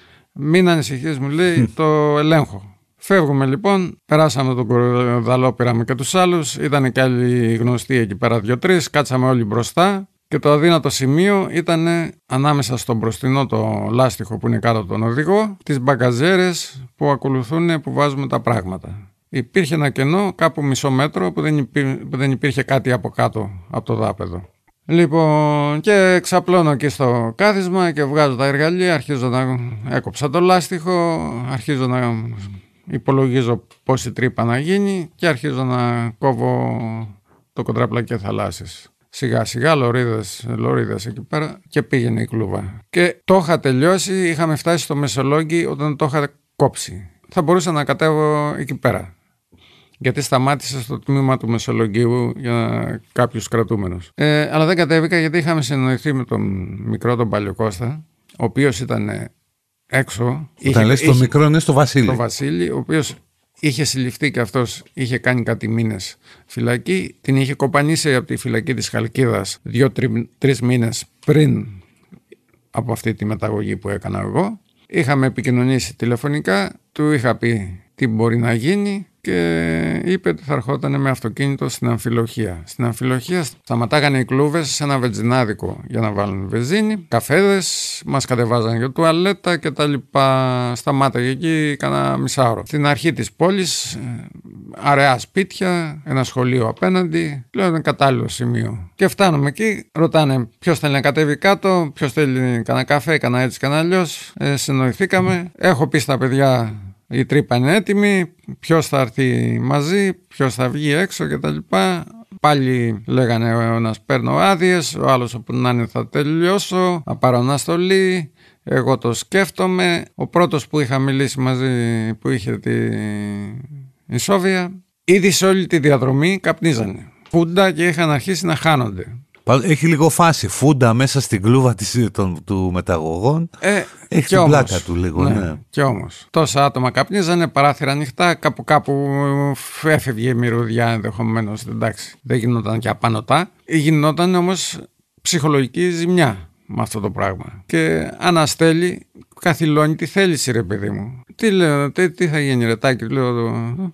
Μην ανησυχείς, μου λέει, το ελέγχω. Φεύγουμε λοιπόν, περάσαμε τον Κορυδαλό, πήραμε και τους άλλους, ήταν και άλλοι γνωστοί εκεί πέρα 2-3, κάτσαμε όλοι μπροστά και το αδύνατο σημείο ήταν ανάμεσα στο μπροστινό το λάστιχο που είναι κάτω από τον οδηγό, τις μπαγκαζέρες που ακολουθούν που βάζουμε τα πράγματα. Υπήρχε ένα κενό κάπου μισό μέτρο που δεν υπήρχε κάτι από κάτω από το δάπεδο. Λοιπόν, και ξαπλώνω εκεί στο κάθισμα και βγάζω τα εργαλεία, αρχίζω να έκοψα το λάστιχο, αρχίζω να υπολογίζω πόση τρύπα να γίνει και αρχίζω να κόβω το κοντραπλακέ θαλάσσης. Σιγά σιγά λωρίδες εκεί πέρα και πήγαινε η Κλούβα. Και το είχα τελειώσει, είχαμε φτάσει στο Μεσολόγγι όταν το είχα κόψει. Θα μπορούσα να κατέβω εκεί πέρα. Γιατί σταμάτησα στο τμήμα του Μεσολογγίου για κάποιους κρατούμενους. Αλλά δεν κατέβηκα γιατί είχαμε συνοηθεί με τον μικρό τον Παλιοκώστα, ο οποίος ήταν έξω. Όταν λες το μικρό είναι στο Βασίλη. Το Βασίλη, ο οποίος είχε συλληφθεί και αυτός είχε κάνει κάτι μήνες φυλακή. Την είχε κοπανίσει από τη φυλακή της Χαλκίδας 2-3 μήνες πριν από αυτή τη μεταγωγή που έκανα εγώ. Είχαμε επικοινωνήσει τηλεφωνικά, του είχα πει τι μπορεί να γίνει και είπε ότι θα ερχόταν με αυτοκίνητο στην Αμφιλοχία. Στην Αμφιλοχία σταματάγανε οι κλούβες σε ένα βενζινάδικο για να βάλουν βενζίνη, καφέδες, μας κατεβάζανε για τουαλέτα και τα λοιπά. Σταμάταγε εκεί κανένα μισάωρο. Στην αρχή της πόλης, αραιά σπίτια, ένα σχολείο απέναντι, λέω είναι κατάλληλο σημείο. Και φτάνουμε εκεί, ρωτάνε ποιος θέλει να κατέβει κάτω, ποιος θέλει κανένα καφέ, κανένα έτσι, κανένα αλλιώς. Συνοηθήκαμε, έχω πει στα παιδιά. Η τρύπα είναι έτοιμη, ποιος θα έρθει μαζί, ποιος θα βγει έξω κτλ. Πάλι λέγανε ο ένας παίρνω άδειες, ο άλλος όπου να είναι θα τελειώσω, θα πάρω αναστολή, εγώ το σκέφτομαι. Ο πρώτος που είχα μιλήσει μαζί που είχε τη Ισόβια, ήδη σε όλη τη διαδρομή καπνίζανε. Φούντα και είχαν αρχίσει να χάνονται. Έχει λίγο φάση. Φούντα μέσα στην κλούβα του μεταγωγών. Έχει την πλάκα του λίγο. Ναι. Κι όμως τόσα άτομα καπνίζανε, παράθυρα ανοιχτά, κάπου έφευγε η μυρωδιά ενδεχομένως. Εντάξει, δεν γινόταν και απανωτά. Γινόταν όμως ψυχολογική ζημιά με αυτό το πράγμα. Και αναστέλει, καθυλώνει τη θέληση, ρε παιδί μου. Τι λέω, τι θα γίνει, ρετάκι, λέω.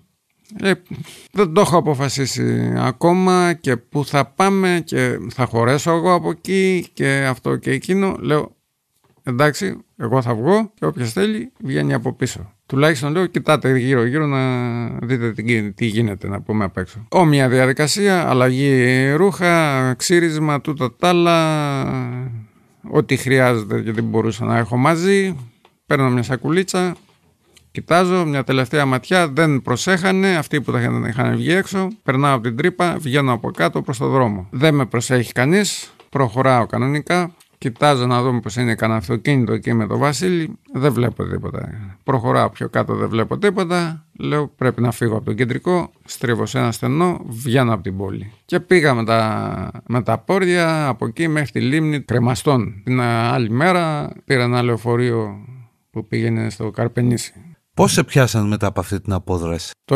Δεν το έχω αποφασίσει ακόμα και πού θα πάμε και θα χωρέσω εγώ από εκεί και αυτό και εκείνο. Λέω εντάξει, εγώ θα βγω και όποιος θέλει βγαίνει από πίσω. Τουλάχιστον λέω, κοιτάτε γύρω-γύρω να δείτε τι γίνεται, να πούμε απ' έξω. Όμοια διαδικασία, αλλαγή ρούχα, ξύρισμα, τούτα τ' άλλα, ό,τι χρειάζεται και δεν μπορούσα να έχω μαζί. Παίρνω μια σακουλίτσα, κοιτάζω, μια τελευταία ματιά, δεν προσέχανε αυτοί που τα είχαν βγει έξω. Περνάω από την τρύπα, βγαίνω από κάτω προς το δρόμο. Δεν με προσέχει κανείς, προχωράω κανονικά. Κοιτάζω να δω πως είναι κανένα αυτοκίνητο εκεί με τον Βασίλη. Δεν βλέπω τίποτα. Προχωράω πιο κάτω, δεν βλέπω τίποτα. Λέω πρέπει να φύγω από το κεντρικό. Στρίβω σε ένα στενό, βγαίνω από την πόλη. Και πήγα με τα πόδια από εκεί μέχρι τη λίμνη Κρεμαστών. Την άλλη μέρα πήρα ένα λεωφορείο που πήγαινε στο Καρπενήσι. Πώς σε πιάσαν μετά από αυτή την απόδραση? Το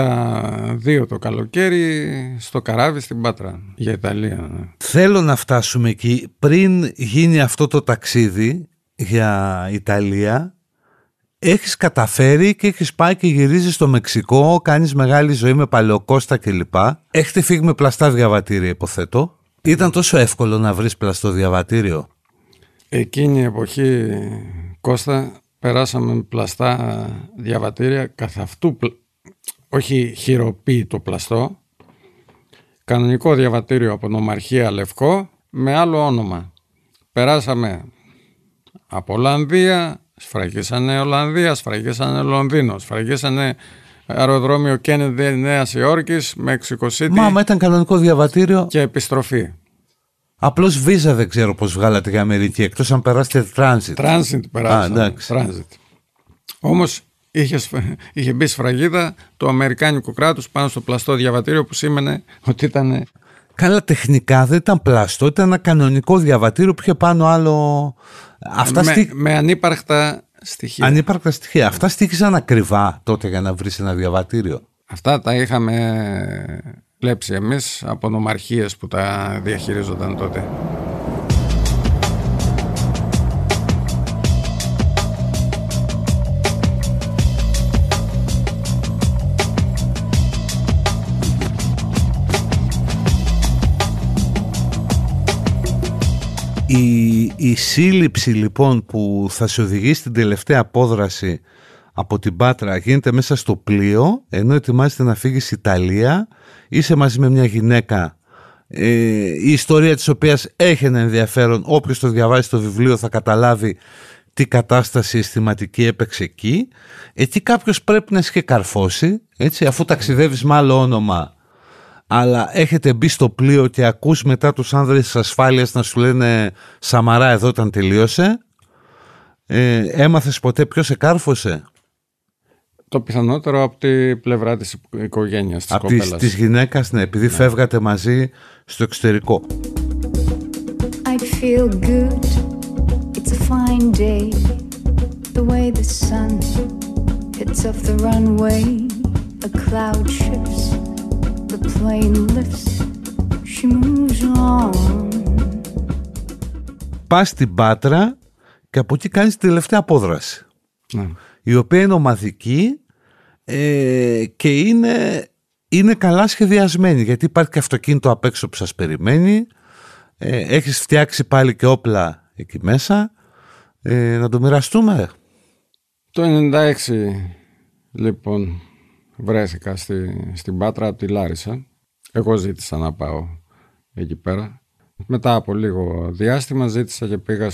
92 το καλοκαίρι στο καράβι στην Πάτρα για Ιταλία. Θέλω να φτάσουμε εκεί. Πριν γίνει αυτό το ταξίδι για Ιταλία, έχεις καταφέρει και έχεις πάει και γυρίζεις στο Μεξικό, κάνεις μεγάλη ζωή με Παλαιοκώστα κλπ. Έχετε φύγει με πλαστά διαβατήρια, υποθέτω. Ήταν τόσο εύκολο να βρεις πλαστό διαβατήριο? Εκείνη η εποχή, Κώστα, περάσαμε με πλαστά διαβατήρια καθ' αυτού, όχι χειροποίητο πλαστό, κανονικό διαβατήριο από νομαρχία λευκό με άλλο όνομα. Περάσαμε από Ολλανδία, σφραγίσανε Ολλανδία, σφραγίσανε Λονδίνο, σφραγίσανε αεροδρόμιο Κέννεντι Νέας Υόρκης, Mexico City. Μα ήταν κανονικό διαβατήριο. Και επιστροφή. Απλώς βίζα δεν ξέρω πώς βγάλατε για Αμερική, εκτός αν περάσετε transit. Transit περάσαμε. Transit. Όμως είχε μπει σφραγίδα του αμερικάνικου κράτους πάνω στο πλαστό διαβατήριο που σήμαινε ότι ήταν... Καλά, τεχνικά δεν ήταν πλαστό, ήταν ένα κανονικό διαβατήριο που είχε πάνω άλλο... με ανύπαρκτα στοιχεία. Ανύπαρκτα στοιχεία. Αυτά στοίχησαν ακριβά τότε για να βρεις ένα διαβατήριο? Αυτά τα είχαμε κλέψει εμείς από νομαρχίες που τα διαχειρίζονταν τότε. Η σύλληψη λοιπόν που θα σε οδηγήσει στην τελευταία απόδραση από την Πάτρα γίνεται μέσα στο πλοίο, ενώ ετοιμάζεται να φύγεις Ιταλία. Είσαι μαζί με μια γυναίκα, η ιστορία της οποίας έχει ένα ενδιαφέρον. Όποιος το διαβάσει το βιβλίο θα καταλάβει τι κατάσταση αισθηματική έπαιξε εκεί. Εκεί κάποιος πρέπει να είχε καρφώσει, έτσι, αφού ταξιδεύεις με άλλο όνομα, αλλά έχετε μπει στο πλοίο και ακούς μετά τους άνδρες της ασφάλειας να σου λένε «Σαμαρά, εδώ όταν τελείωσε». Έμαθες ποτέ ποιος σε κάρφωσε? Το πιθανότερο από την πλευρά της οικογένειας της κοπέλας. Της γυναίκας, ναι, επειδή φεύγατε μαζί στο εξωτερικό. I'd feel good, it's a fine day, the way the sun hits off the runway, a cloud shifts, the plane lifts, she moves on. Πας στην Πάτρα και από εκεί κάνεις τη τελευταία απόδραση, η οποία είναι ομαδική και είναι καλά σχεδιασμένη, γιατί υπάρχει και αυτοκίνητο απ' έξω που σας περιμένει, έχεις φτιάξει πάλι και όπλα εκεί μέσα. Να το μοιραστούμε. Το 96 λοιπόν βρέθηκα στην Πάτρα από τη Λάρισα. Εγώ ζήτησα να πάω εκεί πέρα. Μετά από λίγο διάστημα ζήτησα και πήγα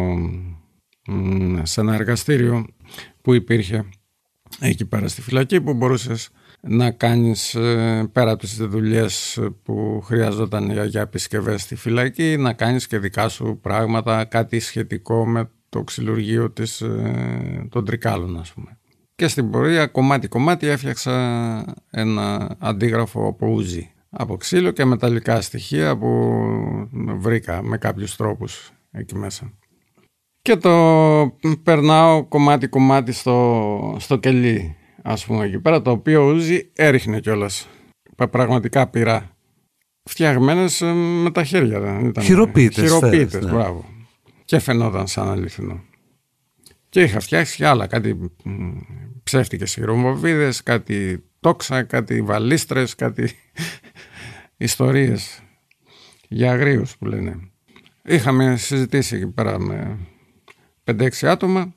σε ένα εργαστήριο που υπήρχε εκεί πέρα στη φυλακή, που μπορούσες να κάνεις πέρα από τις δουλειές που χρειαζόταν για επισκευές στη φυλακή, να κάνεις και δικά σου πράγματα, κάτι σχετικό με το ξυλουργείο των Τρικάλων, ας πούμε. Και στην πορεία κομμάτι-κομμάτι έφτιαξα ένα αντίγραφο από ούζι, από ξύλο και μεταλλικά στοιχεία που βρήκα με κάποιους τρόπους εκεί μέσα. Και το περνάω κομμάτι-κομμάτι στο κελί, ας πούμε, εκεί πέρα, το οποίο ούζι έριχνε κιόλας. Πραγματικά πυρά. Φτιαγμένες με τα χέρια, δεν ήταν. Χειροποίητες, μπράβο. Και φαινόταν σαν αληθινό. Και είχα φτιάξει και άλλα, κάτι ψεύτικες χειρομοβίδες, κάτι τόξα, κάτι βαλίστρες, κάτι ιστορίες για αγρίους που λένε. Είχαμε συζητήσει εκεί πέρα με 5-6 άτομα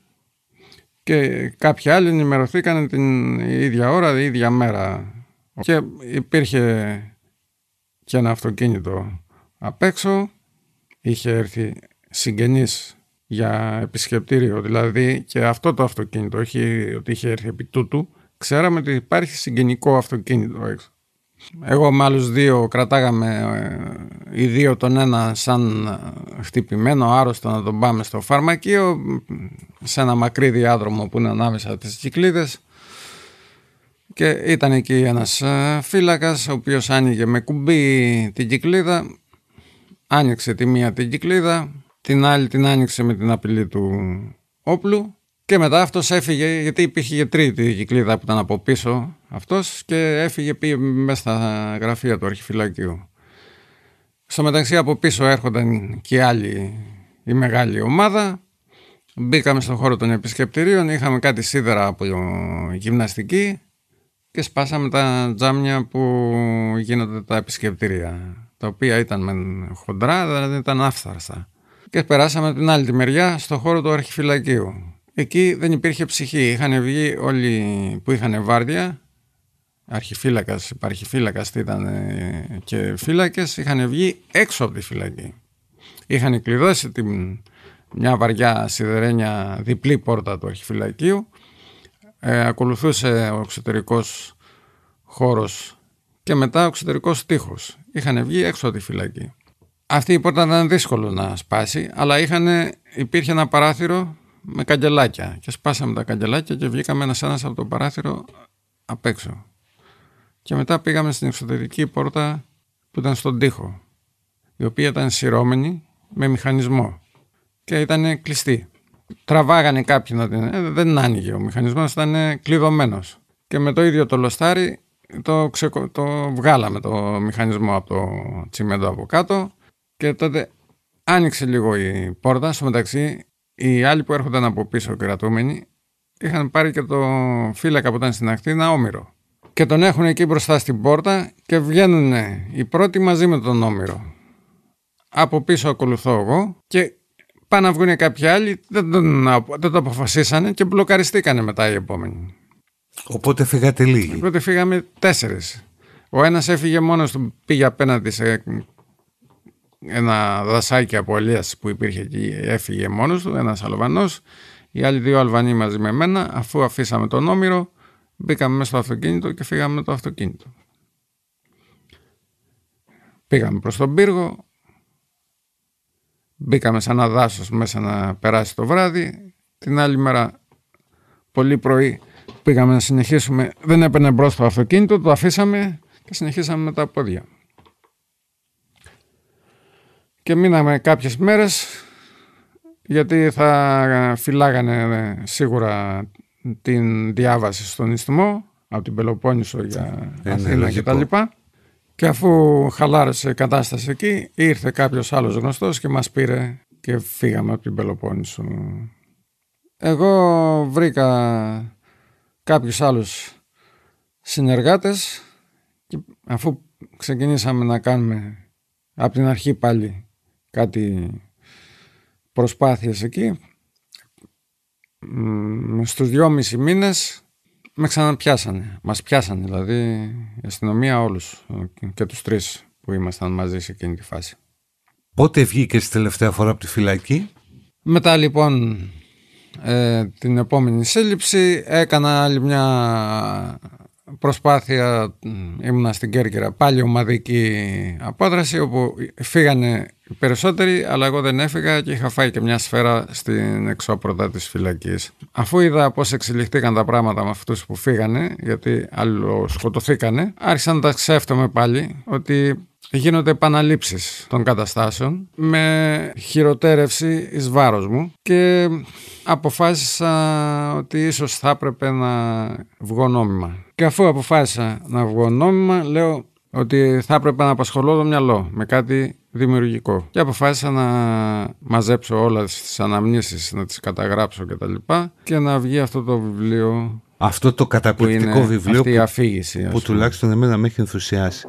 και κάποιοι άλλοι ενημερωθήκαν την ίδια ώρα, την ίδια μέρα. Και υπήρχε και ένα αυτοκίνητο απ' έξω, είχε έρθει συγγενής για επισκεπτήριο, δηλαδή και αυτό το αυτοκίνητο, όχι ότι είχε έρθει επί τούτου, ξέραμε ότι υπάρχει συγγενικό αυτοκίνητο έξω. Εγώ με άλλους 2 κρατάγαμε οι 2 τον ένα σαν χτυπημένο, άρρωστο, να τον πάμε στο φαρμακείο, σε ένα μακρύ διάδρομο που είναι ανάμεσα τις Κυκλίδες, και ήταν εκεί ένας φύλακας ο οποίος άνοιγε με κουμπί την Κυκλίδα, άνοιξε τη μία την Κυκλίδα, την άλλη την άνοιξε με την απειλή του όπλου. Και μετά αυτός έφυγε, γιατί υπήρχε τρίτη Κυκλίδα που ήταν από πίσω αυτός, και έφυγε, πήγε μέσα στα γραφεία του αρχιφυλακείου. Στο μεταξύ από πίσω έρχονταν και άλλη η μεγάλη ομάδα. Μπήκαμε στον χώρο των επισκεπτηρίων, είχαμε κάτι σίδερα από γυμναστική και σπάσαμε τα τζάμια που γίνονται τα επισκεπτήρια, τα οποία ήταν χοντρά, δηλαδή ήταν άφθαρστα. Και περάσαμε την άλλη τη μεριά στο χώρο του αρχιφυλακείου. Εκεί δεν υπήρχε ψυχή. Είχαν βγει όλοι που είχαν βάρδια, αρχιφύλακας, υπαρχιφύλακας ήταν και φύλακες, είχαν βγει έξω από τη φυλακή. Είχαν κλειδώσει μια βαριά σιδερένια διπλή πόρτα του αρχιφυλακείου. Ακολουθούσε ο εξωτερικός χώρος και μετά ο εξωτερικός τοίχος. Είχαν βγει έξω από τη φυλακή. Αυτή η πόρτα ήταν δύσκολο να σπάσει, αλλά υπήρχε ένα παράθυρο με καγκελάκια και σπάσαμε τα καγκελάκια και βγήκαμε ένας από το παράθυρο απ' έξω. Και μετά πήγαμε στην εξωτερική πόρτα που ήταν στον τοίχο, η οποία ήταν σειρώμενη με μηχανισμό και ήταν κλειστή. Τραβάγανε κάποιοι να την... δεν άνοιγε, ο μηχανισμός ήταν κλειδωμένος. Και με το ίδιο το λοστάρι το βγάλαμε το μηχανισμό από το τσιμέντο από κάτω και τότε άνοιξε λίγο η πόρτα. Στο μεταξύ οι άλλοι που έρχονταν από πίσω κρατούμενοι είχαν πάρει και το φύλακα που ήταν στην ακτίνα Όμηρο. Και τον έχουν εκεί μπροστά στην πόρτα και βγαίνουν οι πρώτοι μαζί με τον Όμηρο. Από πίσω ακολουθώ εγώ και πάνε να βγουν κάποιοι άλλοι, δεν το αποφασίσανε και μπλοκαριστήκανε μετά οι επόμενοι. Οπότε φύγατε λίγοι. Οπότε φύγαμε 4. Ο ένας έφυγε μόνος του, πήγε απέναντι σε ένα δασάκι από Ελίας που υπήρχε εκεί, έφυγε μόνος του, ένας Αλβανός. Οι άλλοι 2 Αλβανοί μαζί με μένα, αφού αφήσαμε τον Όμηρο, μπήκαμε μέσα στο αυτοκίνητο και φύγαμε με το αυτοκίνητο. Πήγαμε προς τον πύργο, μπήκαμε σε ένα δάσος μέσα να περάσει το βράδυ. Την άλλη μέρα, πολύ πρωί, πήγαμε να συνεχίσουμε. Δεν έπαιρνε μπρος το αυτοκίνητο, το αφήσαμε και συνεχίσαμε με τα πόδια. Και μείναμε κάποιες μέρες, γιατί θα φυλάγανε σίγουρα την διάβαση στον Ισθμό από την Πελοπόννησο για Αθήνα και τα λοιπά. Και αφού χαλάρωσε η κατάσταση εκεί, ήρθε κάποιος άλλος γνωστός και μας πήρε και φύγαμε από την Πελοπόννησο. Εγώ βρήκα κάποιους άλλους συνεργάτες και αφού ξεκινήσαμε να κάνουμε από την αρχή πάλι κάτι προσπάθειες εκεί, στους 2,5 μήνες με ξαναπιάσανε. Μας πιάσανε δηλαδή η αστυνομία όλους και τους 3 που ήμασταν μαζί σε εκείνη τη φάση. Πότε βγήκες τελευταία φορά από τη φυλακή? Μετά λοιπόν την επόμενη σύλληψη έκανα άλλη μια προσπάθεια, ήμουνα στην Κέρκυρα, πάλι ομαδική απόδραση όπου φύγανε οι περισσότεροι, αλλά εγώ δεν έφυγα και είχα φάει και μια σφαίρα στην εξώπορτα της φυλακής. Αφού είδα πώς εξελιχθήκαν τα πράγματα με αυτούς που φύγανε, γιατί αλλοσκοτωθήκανε, άρχισα να τα σκέφτομαι πάλι ότι γίνονται επαναλήψεις των καταστάσεων με χειροτέρευση εις βάρος μου και αποφάσισα ότι ίσως θα έπρεπε να βγω νόμιμα. Και αφού αποφάσισα να βγω νόμιμα, λέω ότι θα έπρεπε να απασχολώ το μυαλό με κάτι δημιουργικό. Και αποφάσισα να μαζέψω όλες τις αναμνήσεις, να τις καταγράψω κτλ. Και να βγει αυτό το βιβλίο. Αυτό το καταπληκτικό βιβλίο αυτή η αφήγηση, που τουλάχιστον εμένα με έχει ενθουσιάσει.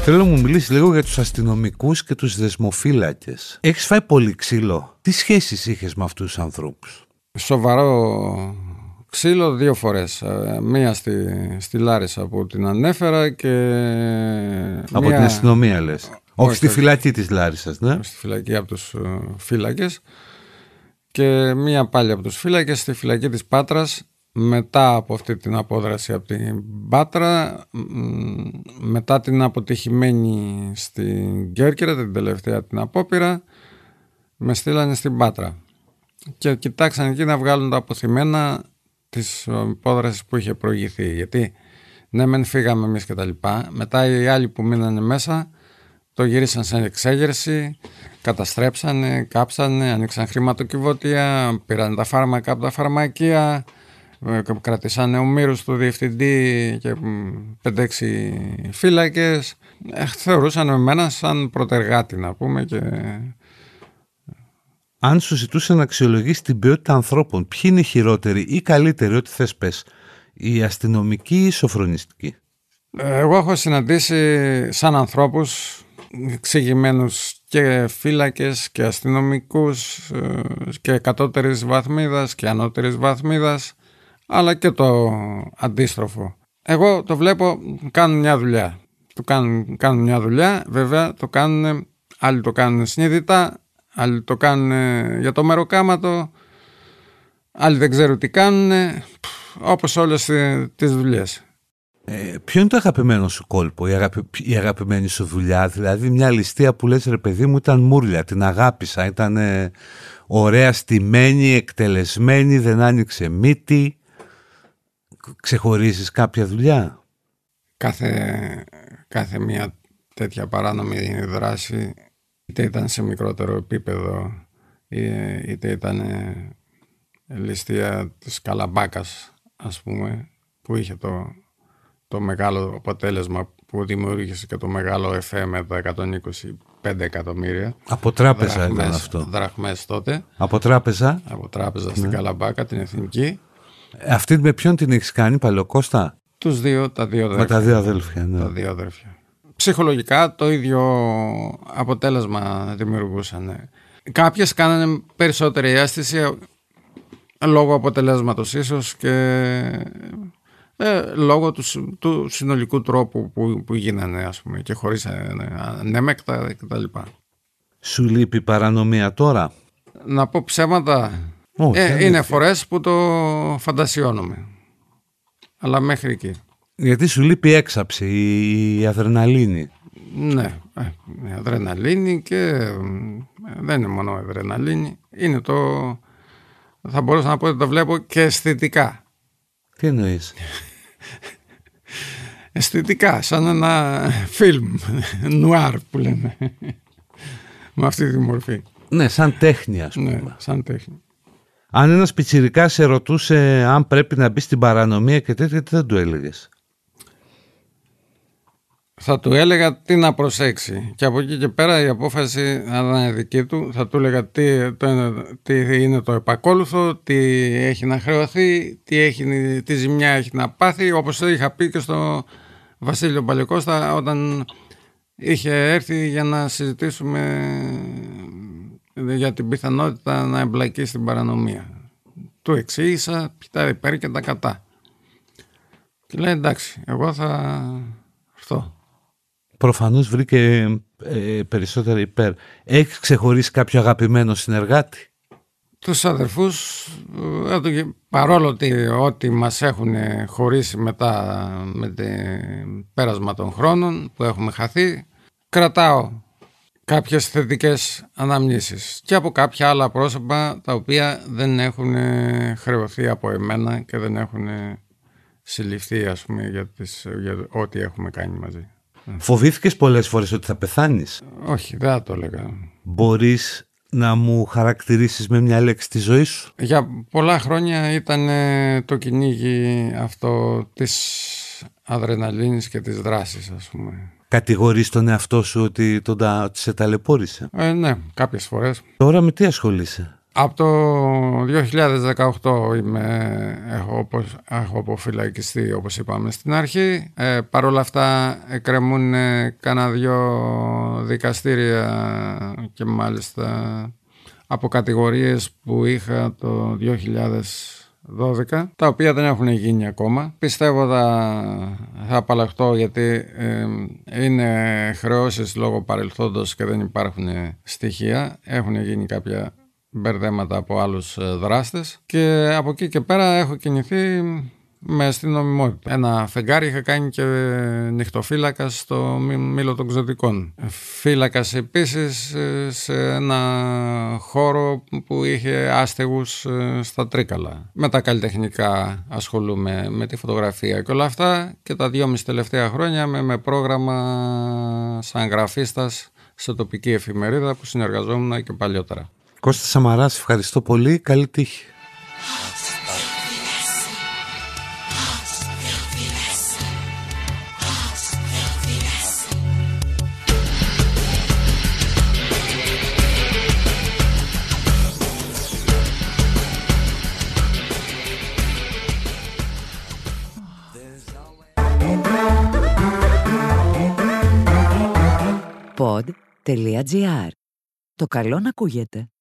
Θέλω να μου μιλήσεις λίγο για τους αστυνομικούς και τους δεσμοφύλακες. Έχεις φάει πολύ ξύλο. Τι σχέσεις είχες με αυτούς τους ανθρώπους? Σοβαρό ξύλο 2 φορές. Μία στη Λάρισα που την ανέφερα και... Από την αστυνομία λες? Όχι στη φυλακή της Λάρισσας, ναι. Στη φυλακή από τους φύλακες. Και μία πάλι από τους φύλακες στη φυλακή της Πάτρας. Μετά από αυτή την απόδραση από την Πάτρα, μετά την αποτυχημένη στην Κέρκυρα, την τελευταία την απόπειρα, με στείλανε στην Πάτρα. Και κοιτάξαν εκεί να βγάλουν τα αποθυμένα της απόδρασης που είχε προηγηθεί. Γιατί ναι, μεν φύγαμε εμείς και τα λοιπά. Μετά οι άλλοι που μείνανε μέσα το γύρισαν σε εξέγερση, καταστρέψανε, κάψανε, ανοίξαν χρηματοκιβώτια, πήραν τα φάρμακα από τα φαρμακεία, κρατήσανε ομήρους του διευθυντή και 5-6 φύλακες. Θεωρούσαν εμένα σαν πρωτεργάτη, να πούμε. Και... Αν σου ζητούσαν να αξιολογήσεις την ποιότητα ανθρώπων, ποιοι είναι οι χειρότεροι ή καλύτεροι, ό,τι θες πες, οι αστυνομικοί ή οι σοφρονιστικοί? Εγώ έχω συναντήσει σαν ανθρώπους εξηγημένους και φύλακες και αστυνομικούς και κατώτερης βαθμίδας και ανώτερης βαθμίδας, αλλά και το αντίστροφο. Εγώ το βλέπω, κάνουν μια δουλειά. Κάνουν μια δουλειά, βέβαια το κάνουν, άλλοι το κάνουν συνείδητα, άλλοι το κάνουν για το μεροκάματο, άλλοι δεν ξέρουν τι κάνουν, όπως όλες τις δουλειές. Ποιο είναι το αγαπημένο σου κόλπο, η αγαπημένη σου δουλειά? Δηλαδή μια ληστεία που λες, ρε παιδί μου, ήταν μούρλια, την αγάπησα, ήταν ωραία στημένη, εκτελεσμένη, δεν άνοιξε μύτη. Ξεχωρίζεις κάποια δουλειά? Κάθε μια τέτοια παράνομη δράση, είτε ήταν σε μικρότερο επίπεδο, είτε ήταν ληστεία της Καλαμπάκας, ας πούμε, που είχε το μεγάλο αποτέλεσμα που δημιούργησε και το μεγάλο εφέ με τα 125 εκατομμύρια. Από τράπεζα ήταν αυτό. Δραχμές τότε. Από τράπεζα. Από τράπεζα στην Καλαμπάκα, την εθνική. Αυτή με ποιον την έχεις κάνει, Παλαιοκώστα? Τους δύο, τα δύο αδέρφια. Με τα δύο αδέλφια, ναι. Τα δύο αδέρφια. Ψυχολογικά το ίδιο αποτέλεσμα δημιουργούσαν. Κάποιες κάνανε περισσότερη αίσθηση λόγω αποτελέσματος ίσως και λόγω του συνολικού τρόπου που γίνανε, ας πούμε, και χωρίς ανέμεκτα κτλ. Σου λείπει παρανομία τώρα? Να πω ψέματα? Είναι φορές που το φαντασιώνομαι, αλλά μέχρι εκεί. Γιατί σου λείπει έξαψη, η αδρεναλίνη? Ναι, η αδρεναλίνη, και δεν είναι μόνο η αδρεναλίνη, είναι θα μπορούσα να πω ότι το βλέπω και αισθητικά. Τι εννοείς? Αισθητικά, σαν ένα φιλμ νουάρ που λέμε, με αυτή τη μορφή. Ναι, σαν τέχνη, ας πούμε. Ναι, σαν τέχνη. Αν ένας πιτσιρικάς σε ρωτούσε αν πρέπει να μπει στην παρανομία και τέτοια, τι θα του έλεγες? Θα του έλεγα τι να προσέξει, και από εκεί και πέρα η απόφαση θα είναι δική του. Θα του έλεγα τι είναι το επακόλουθο, τι έχει να χρεωθεί, τι ζημιά έχει να πάθει, όπως το είχα πει και στο Βασίλειο Παλαιοκώστα όταν είχε έρθει για να συζητήσουμε για την πιθανότητα να εμπλακεί στην παρανομία. Του εξήγησα τα υπέρ και τα κατά. Και λέει εντάξει, εγώ θα έρθω. Προφανώς βρήκε περισσότερα υπέρ. Έχεις ξεχωρίσει κάποιο αγαπημένο συνεργάτη? Τους αδερφούς, παρόλο ότι μας έχουν χωρίσει μετά με το πέρασμα των χρόνων που έχουμε χαθεί, κρατάω κάποιες θετικές αναμνήσεις και από κάποια άλλα πρόσωπα τα οποία δεν έχουν χρεωθεί από εμένα και δεν έχουν συλληφθεί, ας πούμε, για ό,τι έχουμε κάνει μαζί. Φοβήθηκες πολλές φορές ότι θα πεθάνεις? Όχι, δεν θα το έλεγα. Μπορείς να μου χαρακτηρίσεις με μια λέξη τη ζωή σου? Για πολλά χρόνια ήταν το κυνήγι αυτό της αδρεναλίνης και της δράσης, ας πούμε. Κατηγορείς τον εαυτό σου ότι σε ταλαιπώρησε? Ναι, κάποιες φορές. Τώρα με τι ασχολείσαι? Από το 2018 έχω αποφυλακιστεί, όπως είπαμε στην αρχή. Παρ' όλα αυτά εκκρεμούν κάνα 2 δικαστήρια και μάλιστα από κατηγορίες που είχα το 2012, τα οποία δεν έχουν γίνει ακόμα. Πιστεύω θα απαλλαχτώ, γιατί είναι χρεώσεις λόγω παρελθόντος και δεν υπάρχουν στοιχεία. Έχουν γίνει κάποια μπερδέματα από άλλους δράστες και από εκεί και πέρα έχω κινηθεί με στην νομιμότητα. Ένα φεγγάρι είχα κάνει και νυχτοφύλακας στο Μήλο των Ξωτικών. Φύλακας επίσης σε ένα χώρο που είχε άστεγους στα Τρίκαλα. Με τα καλλιτεχνικά ασχολούμαι, με τη φωτογραφία και όλα αυτά, και τα 2,5 τελευταία χρόνια με πρόγραμμα σαν γραφίστας σε τοπική εφημερίδα που συνεργαζόμουν και παλιότερα. Κώστα Σαμαράς, ευχαριστώ πολύ. Καλή τύχη. Pod.gr. Το καλό να ακούγεται.